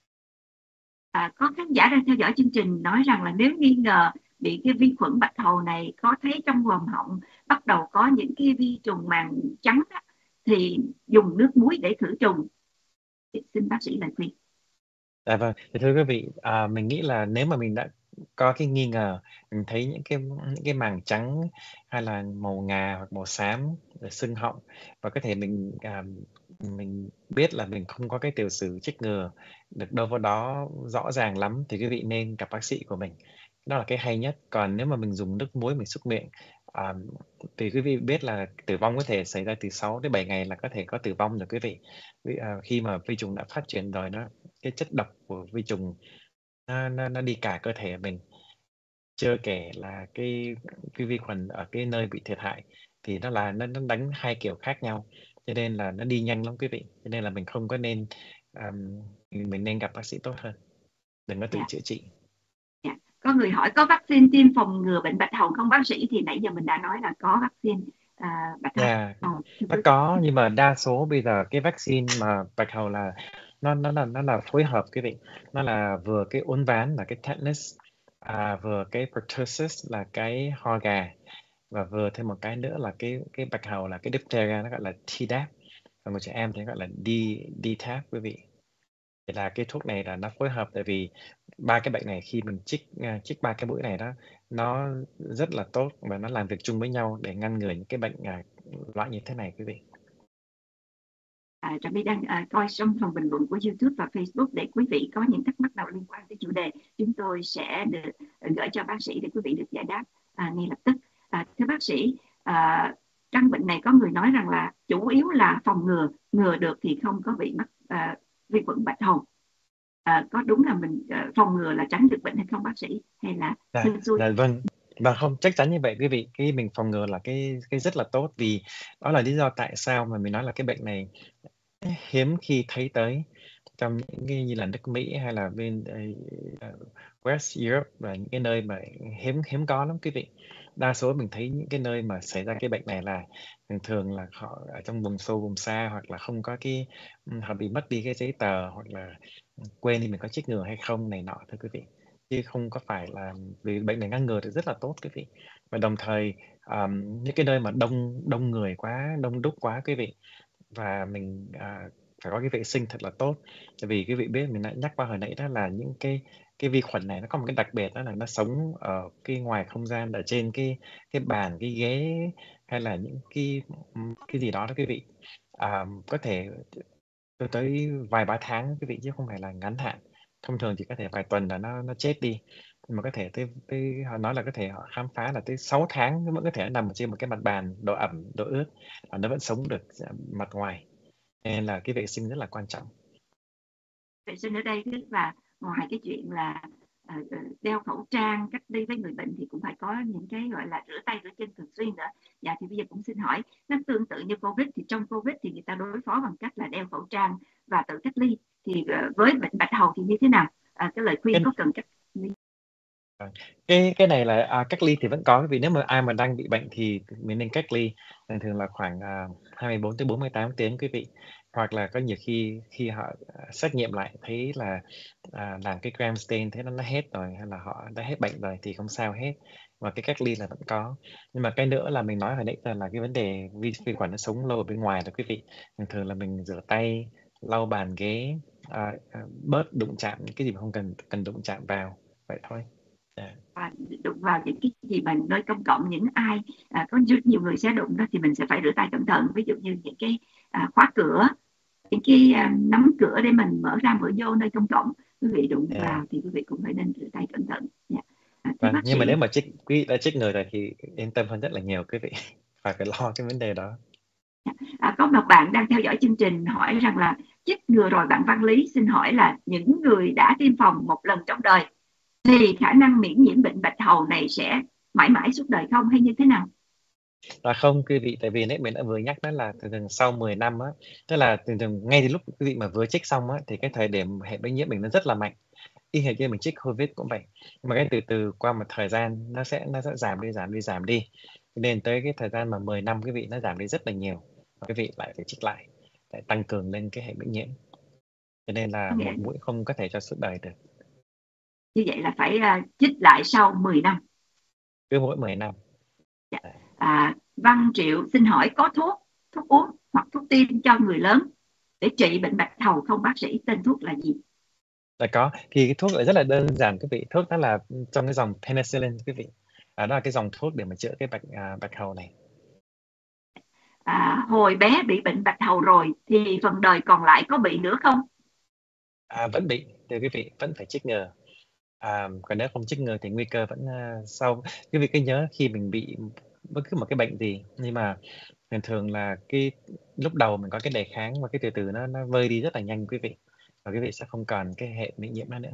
À, có khán giả đang theo dõi chương trình nói rằng là nếu nghi ngờ bị cái vi khuẩn bạch hầu này, có thấy trong vòm họng bắt đầu có những cái vi trùng màng trắng đó, thì dùng nước muối để khử trùng. Xin bác sĩ lời khuyên. Dạ vâng, thì thưa quý vị, à, mình nghĩ là nếu mà mình đã có cái nghi ngờ, mình thấy những cái những cái màng trắng hay là màu ngà hoặc màu xám rồi sưng họng, và có thể mình, à, mình biết là mình không có cái tiểu sử chích ngừa được đâu vào đó rõ ràng lắm, thì quý vị nên gặp bác sĩ của mình. Đó là cái hay nhất. Còn nếu mà mình dùng nước muối mình súc miệng, à, thì quý vị biết là tử vong có thể xảy ra từ sáu đến bảy ngày là có thể có tử vong rồi quý vị. Vì, à, khi mà vi trùng đã phát triển rồi nó cái chất độc của vi trùng nó nó nó đi cả cơ thể mình, chưa kể là cái cái vi khuẩn ở cái nơi bị thiệt hại thì nó là nó nó đánh hai kiểu khác nhau, cho nên là nó đi nhanh lắm quý vị. Cho nên là mình không có nên, ờm, mình mình nên gặp bác sĩ tốt hơn, đừng có tự Dạ, chữa trị. dạ. Có người hỏi có vaccine tiêm phòng ngừa bệnh bạch hầu không bác sĩ, thì nãy giờ mình đã nói là có vaccine à, bạch Yeah, hầu. Thưa nó quý có, nhưng mà đa số bây giờ cái vaccine mà bạch hầu là nó nó là nó là phối hợp quý vị. Nó là vừa cái uốn ván là cái tetanus, à, vừa cái pertussis là cái ho gà, và vừa thêm một cái nữa là cái cái bạch hầu là cái diphtheria, nó gọi là Tdap, và người trẻ em thì gọi là D Dtap quý vị. Thì là cái thuốc này là nó phối hợp, tại vì ba cái bệnh này khi mình chích, à, chích ba cái mũi này đó, nó rất là tốt và nó làm việc chung với nhau để ngăn ngừa những cái bệnh, à, loại như thế này quý vị. À, Trà My đang à, coi trong phần bình luận của YouTube và Facebook, để quý vị có những thắc mắc nào liên quan tới chủ đề, chúng tôi sẽ được à, gửi cho bác sĩ để quý vị được giải đáp à, ngay lập tức. À, thưa bác sĩ, à, căn bệnh này có người nói rằng là chủ yếu là phòng ngừa, ngừa được thì không có bị mắc à, vi khuẩn bạch hầu. À, có đúng là mình à, phòng ngừa là tránh được bệnh hay không bác sĩ, hay là Dạ, hên xui? dạ vâng. Và không, chắc chắn như vậy quý vị, cái mình phòng ngừa là cái cái rất là tốt, vì đó là lý do tại sao mà mình nói là cái bệnh này hiếm khi thấy tới trong những cái như là nước Mỹ hay là bên, ờ, ờ, West Europe, và những cái nơi mà hiếm hiếm có lắm quý vị. Đa số mình thấy những cái nơi mà xảy ra cái bệnh này là thường thường là họ ở trong vùng sâu vùng xa, hoặc là không có cái, ừm, họ bị mất đi cái giấy tờ, hoặc là, quên đi mình có chích ngừa hay không này nọ thôi quý vị. Chứ không có phải là, vì bệnh này ngăn ngừa thì rất là tốt quý vị. Và đồng thời, ờm, những cái nơi mà đông đông người quá, đông đúc quá quý vị, và mình, à, phải có cái vệ sinh thật là tốt. Tại vì quý vị biết mình đã nhắc qua hồi nãy đó là những cái cái vi khuẩn này nó có một cái đặc biệt, đó là nó sống ở cái ngoài không gian, ở trên cái cái bàn, cái ghế, hay là những cái, ừm, cái gì đó đó quý vị. À, có thể cho tới vài ba tháng quý vị, chứ không phải là ngắn hạn. Thông thường chỉ có thể vài tuần là nó nó chết đi, nhưng mà có thể tới tới họ nói là có thể họ khám phá là tới sáu tháng nó vẫn có thể nằm ở trên một cái mặt bàn độ ẩm, độ ướt, và nó vẫn sống được ra mặt ngoài. Nên là cái vệ sinh rất là quan trọng. Vệ sinh ở đây tức là ngoài cái chuyện là đeo khẩu trang, cách ly với người bệnh thì cũng phải có những cái gọi là rửa tay rửa chân thường xuyên nữa. Dạ thì bây giờ cũng xin hỏi, nó tương tự như Covid thì trong Covid thì người ta đối phó bằng cách là đeo khẩu trang và tự cách ly, thì với bệnh bạch hầu thì như thế nào? À, cái lời khuyên Cái có cần cách ly? cái cái này là à, cách ly thì vẫn có, vì nếu mà ai mà đang bị bệnh thì mình nên cách ly, thường thường là khoảng à, hai mươi bốn tới bốn mươi tám tiếng quý vị, hoặc là có nhiều khi khi họ à, xét nghiệm lại thấy là à, làm cái gram stain thấy nó nó hết rồi, hay là họ đã hết bệnh rồi thì không sao hết, và cái cách ly là vẫn có. Nhưng mà cái nữa là mình nói hồi nãy giờ là cái vấn đề vi vi khuẩn nó sống lâu ở bên ngoài đó quý vị, thường thường là mình rửa tay, lau bàn ghế, à, à, bớt đụng chạm những cái gì mà không cần cần đụng chạm vào, vậy thôi. Yeah. Và đụng vào những cái gì mà nơi công cộng, những ai à, có rất nhiều người sẽ đụng đó thì mình sẽ phải rửa tay cẩn thận. Ví dụ như những cái à, khóa cửa, những cái à, nắm cửa để mình mở ra mở vô nơi công cộng, quý vị đụng Yeah. vào thì quý vị cũng phải nên rửa tay cẩn thận. Yeah. À, thưa Vâng, bác nhưng mà sĩ, nếu mà chích quý vị đã chích ngừa rồi thì yên tâm hơn rất là nhiều quý vị, phải phải lo cái vấn đề đó. à, có một bạn đang theo dõi chương trình hỏi rằng là chích ngừa rồi, bạn Văn Lý xin hỏi là những người đã tiêm phòng một lần trong đời thì khả năng miễn nhiễm bệnh bạch hầu này sẽ mãi mãi suốt đời không, hay như thế nào? Là không quý vị, tại vì nãy mình đã vừa nhắc đó là thường thường sau mười năm á, tức là thường thường ngay từ lúc quý vị mà vừa chích xong á, thì cái thời điểm hệ miễn nhiễm mình nó rất là mạnh, y hệt như mình chích Covid cũng vậy. Nhưng mà cái từ từ qua một thời gian nó sẽ nó sẽ giảm đi giảm đi giảm đi, nên tới cái thời gian mà mười năm quý vị nó giảm đi rất là nhiều, và quý vị lại phải chích lại để tăng cường lên cái hệ miễn nhiễm, cho nên là Nghĩa một mũi không có thể cho suốt đời được, như vậy là phải uh, chích lại sau mười năm. cứ mỗi mười năm. À, Văn Triệu xin hỏi có thuốc thuốc uống hoặc thuốc tiêm cho người lớn để trị bệnh bạch hầu không bác sĩ, tên thuốc là gì? Là có, thì cái thuốc lại rất là đơn giản quý vị, thuốc đó là trong cái dòng penicillin quý vị, à, đó là cái dòng thuốc để mà chữa cái bạch à, bạch hầu này. À, hồi bé bị bệnh bạch hầu rồi thì phần đời còn lại có bị nữa không? À, vẫn bị, thì quý vị vẫn phải chích ngừa. À, còn nếu không chích ngừa thì nguy cơ vẫn uh, sau. Quý vị cứ nhớ khi mình bị bất cứ một cái bệnh gì, nhưng mà thường thường là cái lúc đầu mình có cái đề kháng, và cái từ từ nó nó vơi đi rất là nhanh quý vị, và quý vị sẽ không còn cái hệ miễn nhiễm đó nữa.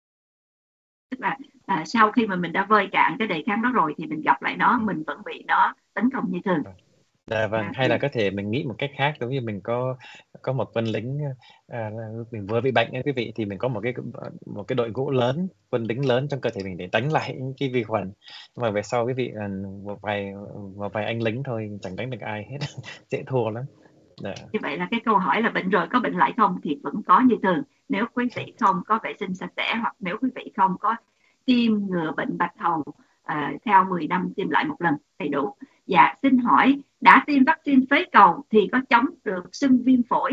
Tức là à, sau khi mà mình đã vơi cạn cái đề kháng đó rồi thì mình gặp lại nó, Ừ. mình vẫn bị nó tấn công như thường. Dạ vâng, À, hay là có thể mình nghĩ một cách khác, giống như mình có có một quân lính, à, mình vừa bị bệnh ấy quý vị, thì mình có một cái một cái đội ngũ lớn, quân lính lớn trong cơ thể mình để đánh lại những cái vi khuẩn. Nhưng mà về sau quý vị là một vài một vài anh lính thôi, chẳng đánh được ai hết, dễ thua lắm. Dạ. như vậy là cái câu hỏi là bệnh rồi có bệnh lại không thì vẫn có như thường. Nếu quý vị không có vệ sinh sạch sẽ, hoặc nếu quý vị không có tiêm ngừa bệnh bạch hầu à, theo mười năm tiêm lại một lần đầy đủ. Dạ xin hỏi, đã tiêm vaccine phế cầu thì có chống được sưng viêm phổi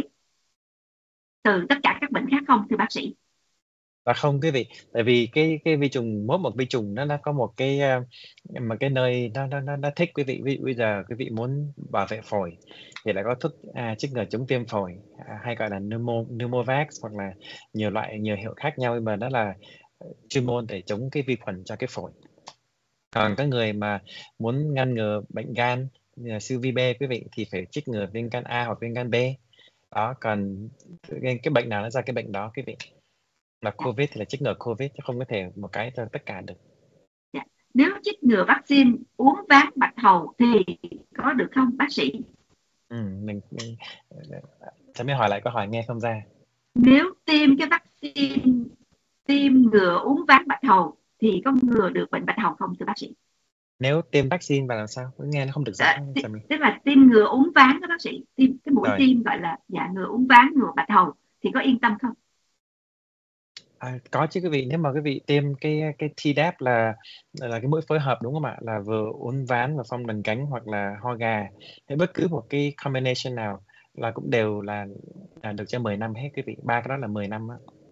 từ tất cả các bệnh khác không thưa bác sĩ? Và không quý vị, tại vì cái cái vi trùng, mỗi một vi trùng nó nó có một cái uh, mà cái nơi nó nó nó nó thích quý vị. Ví dụ bây giờ quý vị muốn bảo vệ phổi thì lại có thuốc à, chích ngừa chống viêm phổi, à, hay gọi là pneumo, pneumovax, hoặc là nhiều loại nhiều hiệu khác nhau, nhưng mà nó là chuyên môn để chống cái vi khuẩn cho cái phổi. Còn các người mà muốn ngăn ngừa bệnh gan như là siêu vi B quý vị thì phải chích ngừa viêm gan A hoặc viêm gan B. Đó, còn cái cái bệnh nào nó ra cái bệnh đó quý vị. Là Dạ, Covid thì là chích ngừa Covid, chứ không có thể một cái cho tất cả được. dạ. Nếu chích ngừa vaccine uốn ván bạch hầu thì có được không bác sĩ? Ừm, mình mình Cho mới hỏi lại câu hỏi nghe không ra. Nếu tiêm cái vaccine tiêm ngừa uốn ván bạch hầu thì có ngừa được bệnh bạch hầu không thưa bác sĩ? Nếu tiêm vaccine vào làm sao? Nghe nó không được rõ À, cho mình. tức là tiêm ngừa uốn ván đó bác sĩ, tiêm cái mũi Rồi, tiêm gọi là dạ ngừa uốn ván, ngừa bạch hầu thì có yên tâm không? à, có chứ quý vị, nếu mà quý vị tiêm cái cái Tdap là là cái mũi phối hợp đúng không ạ? Là vừa uốn ván và phong đần cánh hoặc là ho gà, thì bất cứ một cái combination nào là cũng đều là, là được cho mười năm hết quý vị. Ba cái đó là mười năm á.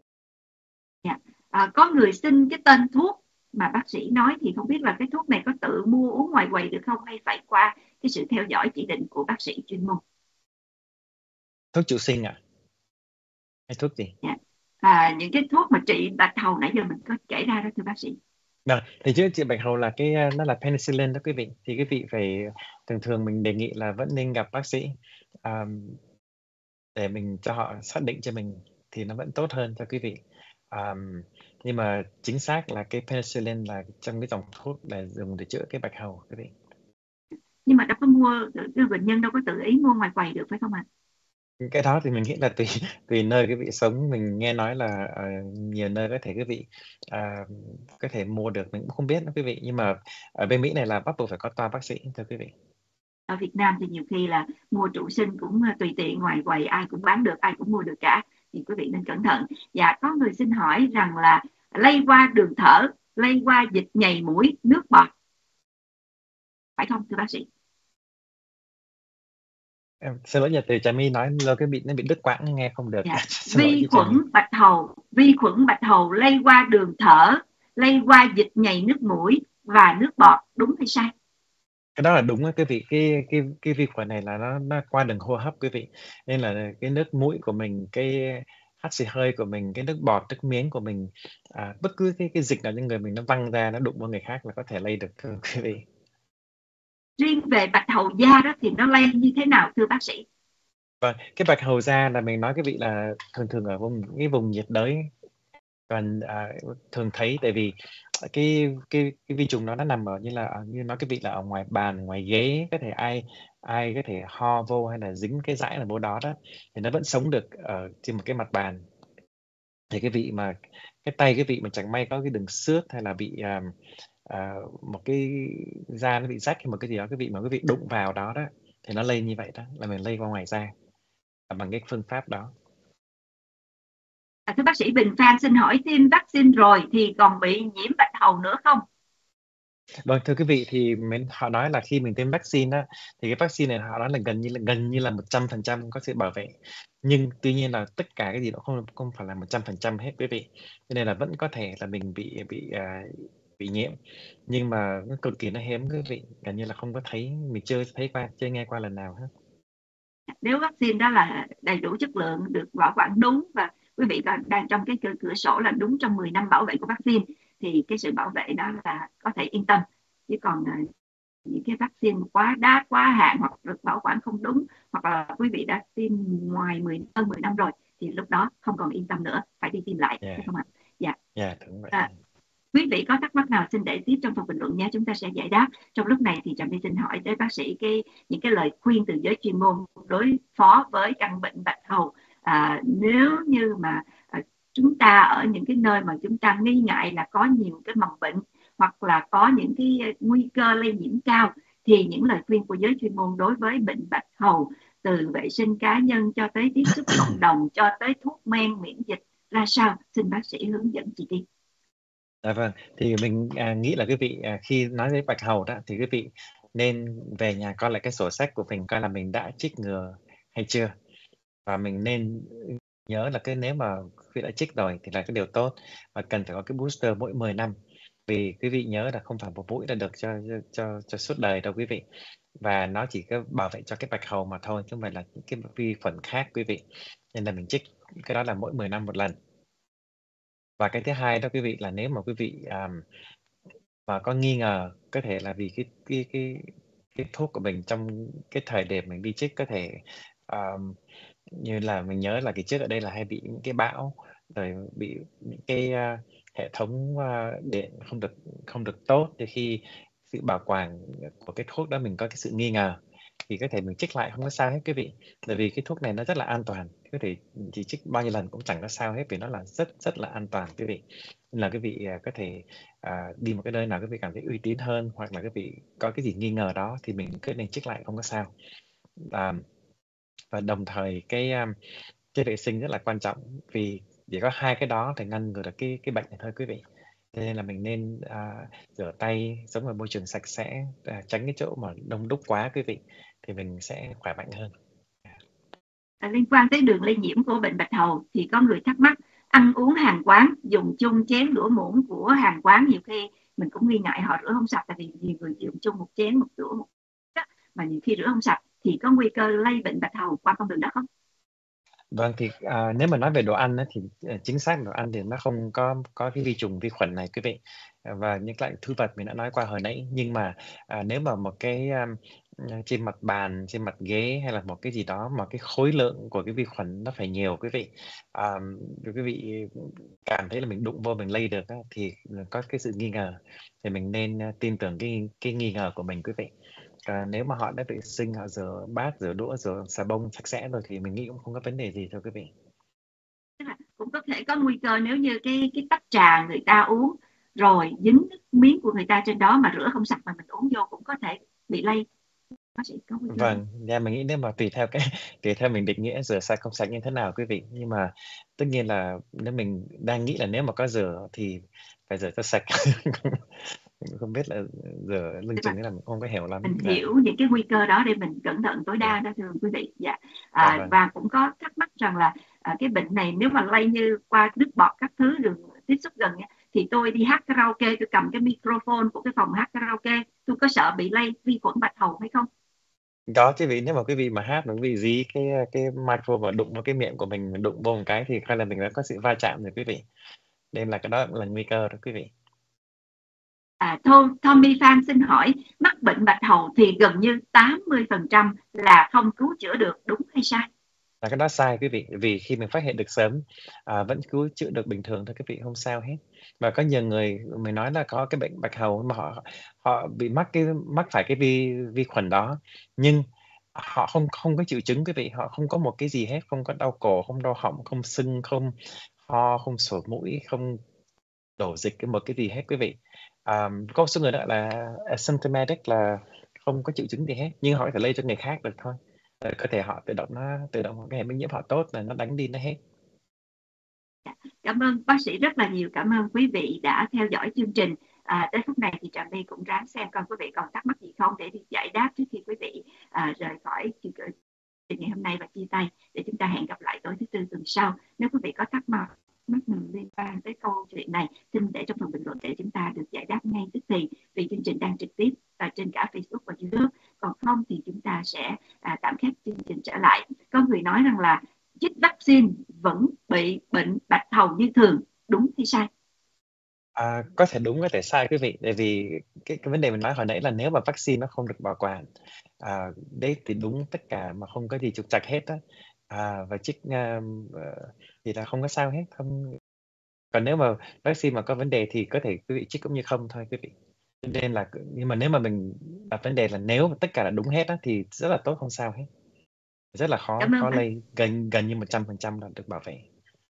Dạ. À, có người xin cái tên thuốc mà bác sĩ nói thì không biết là cái thuốc này có tự mua uống ngoài quầy được không, hay phải qua cái sự theo dõi chỉ định của bác sĩ chuyên môn? Thuốc trụ sinh ạ? Hay thuốc gì? Dạ. À, những cái thuốc mà trị bạch hầu nãy giờ mình có kể ra đó thưa bác sĩ. Vâng, thì chữa trị bạch hầu là cái nó là penicillin đó quý vị. Thì quý vị phải, thường thường mình đề nghị là vẫn nên gặp bác sĩ um, để mình cho họ xác định cho mình thì nó vẫn tốt hơn cho quý vị. Um, nhưng mà chính xác là cái penicillin là trong cái dòng thuốc để dùng để chữa cái bạch hầu quý vị. Nhưng mà đâu có mua, cái bệnh nhân đâu có tự ý mua ngoài quầy được phải không ạ? Cái đó thì mình nghĩ là tùy tùy nơi quý vị sống. Mình nghe nói là ờ, nhiều nơi có thể quý vị à, có thể mua được, mình cũng không biết đó quý vị, nhưng mà ở bên Mỹ này là bắt buộc phải có toa bác sĩ thưa quý vị. Ở Việt Nam thì nhiều khi là mua trụ sinh cũng uh, tùy tiện, ngoài quầy ai cũng bán được, ai cũng mua được cả, thì quý vị nên cẩn thận. Dạ, có người xin hỏi rằng là lây qua đường thở, lây qua dịch nhầy mũi, nước bọt, phải không thưa bác sĩ? Em xin lỗi, nhà từ Trà My nói lo cái bị nó bị đứt quãng nghe không được. Dạ. Xin lỗi Vi chị Trà My. khuẩn bạch hầu, vi khuẩn bạch hầu lây qua đường thở, lây qua dịch nhầy nước mũi và nước bọt, đúng hay sai? Cái đó là đúng á quý vị, cái cái cái vi khuẩn này là nó nó qua đường hô hấp quý vị, nên là cái nước mũi của mình, cái hắt xì hơi của mình, cái nước bọt, nước miếng của mình, à, bất cứ cái cái dịch nào trên người mình nó văng ra, nó đụng vào người khác là có thể lây được thưa quý vị. Riêng về bạch hầu da đó thì nó lây như thế nào thưa bác sĩ? Vâng, cái bạch hầu da là mình nói quý vị là thường thường ở vùng cái vùng nhiệt đới, còn à, thường thấy tại vì cái cái cái vi trùng nó nó nằm ở như là ở- như nói quý vị là ở ngoài bàn, ngoài ghế, có thể ai ai có thể ho vô hay là dính cái dãi là vô đó đó, thì nó vẫn sống được ở trên một cái mặt bàn. Thì cái vị mà cái tay cái vị mà chẳng may có cái đường xước hay là bị à, à, một cái da nó bị rách hay một cái gì đó, cái vị mà cái vị đụng vào đó đó thì nó lây như vậy đó, là mình lây qua ngoài da bằng cái phương pháp đó. À, thưa bác sĩ Bình Phan xin hỏi, tiêm vaccine rồi thì còn bị nhiễm bạch hầu nữa không? Vâng, thưa quý vị, thì mình họ nói là khi mình tiêm vaccine á, thì cái vaccine này họ nói là gần như là gần như là một trăm phần trăm có sự bảo vệ. Nhưng tuy nhiên là tất cả cái gì đó không không phải là một trăm phần trăm hết quý vị. Cho nên là vẫn có thể là mình bị bị à, bị nhiễm. Nhưng mà nó cực kỳ nó hiếm quý vị, gần như là không có thấy, mình chưa thấy qua, chưa nghe qua lần nào hết. Nếu vaccine đó là đầy đủ chất lượng, được bảo quản đúng, và quý vị còn đang trong cái cửa, cửa sổ là đúng trong mười năm bảo vệ của vaccine, thì cái sự bảo vệ đó là có thể yên tâm. Chứ còn à, những cái vaccine quá đắt, quá hạn, hoặc được bảo quản không đúng, hoặc là quý vị đã tiêm ngoài mười hơn mười năm rồi, thì lúc đó không còn yên tâm nữa, phải đi tiêm lại, Dạ, phải không ạ? Dạ. dạ đúng vậy. À, quý vị có thắc mắc nào xin để tiếp trong phần bình luận nha, chúng ta sẽ giải đáp. Trong lúc này thì Trà My xin hỏi tới bác sĩ cái những cái lời khuyên từ giới chuyên môn đối phó với căn bệnh bạch hầu. À, nếu như mà à, chúng ta ở những cái nơi mà chúng ta nghi ngại là có nhiều cái mầm bệnh, hoặc là có những cái nguy cơ lây nhiễm cao, thì những lời khuyên của giới chuyên môn đối với bệnh bạch hầu, từ vệ sinh cá nhân cho tới tiếp xúc cộng đồng cho tới thuốc men miễn dịch ra sao, xin bác sĩ hướng dẫn chi tiết. Dạ vâng, thì mình à, nghĩ là quý vị à, khi nói đến bạch hầu đó thì quý vị nên về nhà coi lại cái sổ sách của mình, coi là mình đã chích ngừa hay chưa, và mình nên nhớ là cái nếu mà quý vị đã chích rồi thì là cái điều tốt, và cần phải có cái booster mỗi mười năm, vì quý vị nhớ là không phải một mũi là được cho cho cho, cho suốt đời đâu quý vị, và nó chỉ có bảo vệ cho cái bạch hầu mà thôi, chứ không phải là những cái vi khuẩn khác quý vị, nên là mình chích cái đó là mỗi mười năm một lần. Và cái thứ hai đó quý vị là nếu mà quý vị à, mà có nghi ngờ, có thể là vì cái cái cái cái thuốc của mình trong cái thời điểm mình đi chích có thể um, như là mình nhớ là cái trước ở đây là hay bị những cái bão, rồi bị những cái uh, hệ thống uh, điện không được không được tốt, thì khi sự bảo quản của cái thuốc đó mình có cái sự nghi ngờ thì có thể mình chích lại không có sao hết quý vị, bởi vì cái thuốc này nó rất là an toàn, có thể chỉ trích bao nhiêu lần cũng chẳng có sao hết, vì nó là rất rất là an toàn quý vị. Nên là quý vị uh, có thể à, đi một cái nơi nào quý vị cảm thấy uy tín hơn, hoặc là quý vị có cái gì nghi ngờ đó thì mình cứ nên check lại không có sao. À, và đồng thời cái um, cái vệ sinh rất là quan trọng, vì chỉ có hai cái đó thì ngăn ngừa được cái cái bệnh này thôi quý vị. Cho nên là mình nên à, rửa tay, sống ở môi trường sạch sẽ, à, tránh cái chỗ mà đông đúc quá quý vị, thì mình sẽ khỏe mạnh hơn. À, liên quan tới đường lây nhiễm của bệnh bạch hầu thì có người thắc mắc, ăn uống hàng quán dùng chung chén đũa muỗng của hàng quán, nhiều khi mình cũng nghi ngại họ rửa không sạch, tại vì nhiều người dùng chung một chén một đũa một mà nhiều khi rửa không sạch, thì có nguy cơ lây bệnh bạch hầu qua con đường đó không? Vâng, thì à, nếu mà nói về đồ ăn á, thì à, chính xác đồ ăn thì nó không có có cái vi trùng vi khuẩn này quý vị, và những loại thực vật mình đã nói qua hồi nãy, nhưng mà à, nếu mà một cái um, trên mặt bàn, trên mặt ghế hay là một cái gì đó mà cái khối lượng của cái vi khuẩn nó phải nhiều quý vị. À, quý vị cảm thấy là mình đụng vô mình lây được á, thì có cái sự nghi ngờ thì mình nên tin tưởng cái cái nghi ngờ của mình quý vị. À, nếu mà họ đã vệ sinh, họ rửa bát, rửa đũa, rửa xà bông sạch sẽ rồi thì mình nghĩ cũng không có vấn đề gì thôi quý vị. Tức là cũng có thể có nguy cơ nếu như cái cái tách trà người ta uống rồi dính nước miếng của người ta trên đó mà rửa không sạch mà mình uống vô cũng có thể bị lây. Bác sĩ có nguy cơ. Vâng, yeah, mình nghĩ nếu mà tùy theo cái tùy theo mình định nghĩa rửa sạch không sạch như thế nào quý vị. Nhưng mà tất nhiên là nếu mình đang nghĩ là nếu mà có rửa thì phải rửa cho sạch. Không biết là rửa lưng chừng thế là mình không có hiểu lắm. Mình Dạ. hiểu những cái nguy cơ đó để mình cẩn thận tối đa đó thưa quý vị. Dạ. À, Dạ vâng. và cũng có thắc mắc rằng là à, cái bệnh này nếu mà lây như qua nước bọt các thứ đường tiếp xúc gần nha, thì tôi đi hát karaoke, tôi cầm cái microphone của cái phòng hát karaoke, tôi có sợ bị lây vi khuẩn bạch hầu hay không? Đó, quý vị, nếu mà quý vị mà hát mà quý vị dí cái cái microphone và đụng vào cái miệng của mình, mình đụng vô một cái thì coi là mình đã có sự va chạm rồi quý vị. Nên là cái đó cũng là nguy cơ đó quý vị. À, Tommy Phan xin hỏi, mắc bệnh bạch hầu thì gần như tám mươi phần trăm là không cứu chữa được, đúng hay sai? Là cái đó sai quý vị, vì khi mình phát hiện được sớm à, vẫn cứu chữa được bình thường thôi quý vị, không sao hết. Và có nhiều người mình nói là có cái bệnh bạch hầu mà họ họ bị mắc cái mắc phải cái vi vi khuẩn đó, nhưng họ không không có triệu chứng quý vị, họ không có một cái gì hết, không có đau cổ, không đau họng, không sưng, không ho, không sổ mũi, không đổ dịch cái một cái gì hết quý vị. À, có một số người đó là asymptomatic, là không có triệu chứng gì hết, nhưng họ có thể lây cho người khác được thôi. Ờ, cơ thể họ tự động nó tự động cái hệ miễn nhiễm họ tốt là nó đánh đi nó hết. Cảm ơn bác sĩ rất là nhiều, cảm ơn quý vị đã theo dõi chương trình. À, tới phút này thì Trà My cũng ráng xem coi quý vị còn thắc mắc gì không để đi giải đáp trước khi quý vị à, rời khỏi chương trình ngày hôm nay và chia tay, để chúng ta hẹn gặp lại tối thứ tư tuần sau. Nếu quý vị có thắc mắc mắc nào liên quan tới câu chuyện này, xin để trong phần bình luận để chúng ta được giải đáp ngay tức thì, vì chương trình đang trực tiếp à, trên cả Facebook và YouTube. Còn không thì chúng ta sẽ à, tạm khép chương trình trở lại. Có người nói rằng là chích vaccine vẫn bị bệnh bạch hầu như thường, đúng hay sai? À, có thể đúng có thể sai quý vị, tại vì cái, cái vấn đề mình nói hồi nãy là nếu mà vaccine nó không được bảo quản à, đấy thì đúng tất cả mà không có gì trục trặc hết á, à, và chích um, uh, thì là không có sao hết. Không, còn nếu mà vaccine mà có vấn đề thì có thể quý vị chích cũng như không thôi quý vị. Nên là nhưng mà nếu mà mình đặt vấn đề là nếu mà tất cả là đúng hết á, thì rất là tốt, không sao hết, rất là khó Cảm ơn khó bác, lây, gần gần như một trăm phần trăm là được bảo vệ.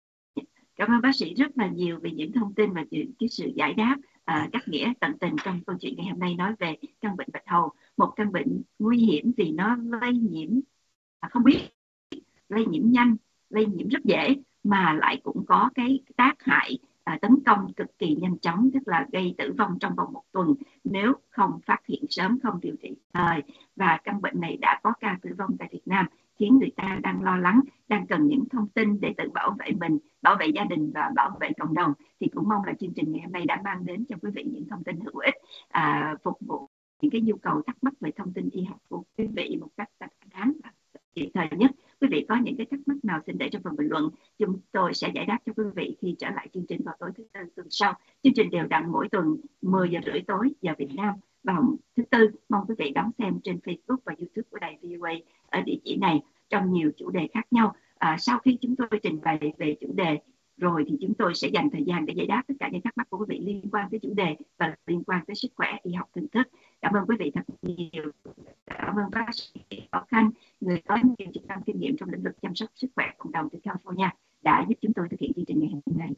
cảm ơn bác sĩ rất là nhiều vì những thông tin và những cái sự giải đáp à, cắt nghĩa tận tình trong câu chuyện ngày hôm nay nói về căn bệnh bạch hầu, một căn bệnh nguy hiểm vì nó lây nhiễm à, không biết, lây nhiễm nhanh, lây nhiễm rất dễ, mà lại cũng có cái tác hại à, tấn công cực kỳ nhanh chóng, tức là gây tử vong trong vòng một tuần nếu không phát hiện sớm, không điều trị thời. Và căn bệnh này đã có ca tử vong tại Việt Nam, khiến người ta đang lo lắng, đang cần những thông tin để tự bảo vệ mình, bảo vệ gia đình và bảo vệ cộng đồng. Thì cũng mong là chương trình ngày hôm nay đã mang đến cho quý vị những thông tin hữu ích, à, phục vụ những cái nhu cầu thắc mắc về thông tin y học của quý vị một cách thẳng thắn và kịp thời nhất. Quý vị có những cái thắc mắc nào xin để trong phần bình luận, chúng tôi sẽ giải đáp cho quý vị khi trở lại chương trình vào tối thứ tư tuần sau. Chương trình đều đặn mỗi tuần mười giờ rưỡi tối giờ Việt Nam vào thứ tư. Mong quý vị đón xem trên Facebook và YouTube của đài vê o a ở địa chỉ này trong nhiều chủ đề khác nhau. À, sau khi chúng tôi trình bày về chủ đề rồi thì chúng tôi sẽ dành thời gian để giải đáp tất cả những thắc mắc của quý vị liên quan tới chủ đề và liên quan tới sức khỏe y học thưởng thức. Cảm ơn quý vị thật nhiều. Cảm ơn bác sĩ Bảo Khanh, người có nhiều năm kinh nghiệm trong lĩnh vực chăm sóc sức khỏe cộng đồng từ California, đã giúp chúng tôi thực hiện chương trình ngày hôm nay.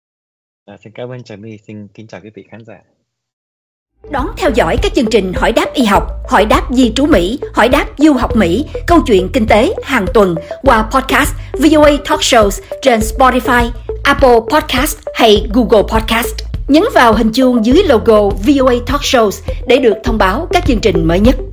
À, xin cảm ơn Trà My, xin kính chào quý vị khán giả. Đón theo dõi các chương trình Hỏi đáp y học, Hỏi đáp di trú Mỹ, Hỏi đáp du học Mỹ, Câu chuyện kinh tế hàng tuần qua podcast vê o a Talk Shows trên Spotify, Apple Podcast hay Google Podcast. Nhấn vào hình chuông dưới logo vê o a Talk Shows để được thông báo các chương trình mới nhất.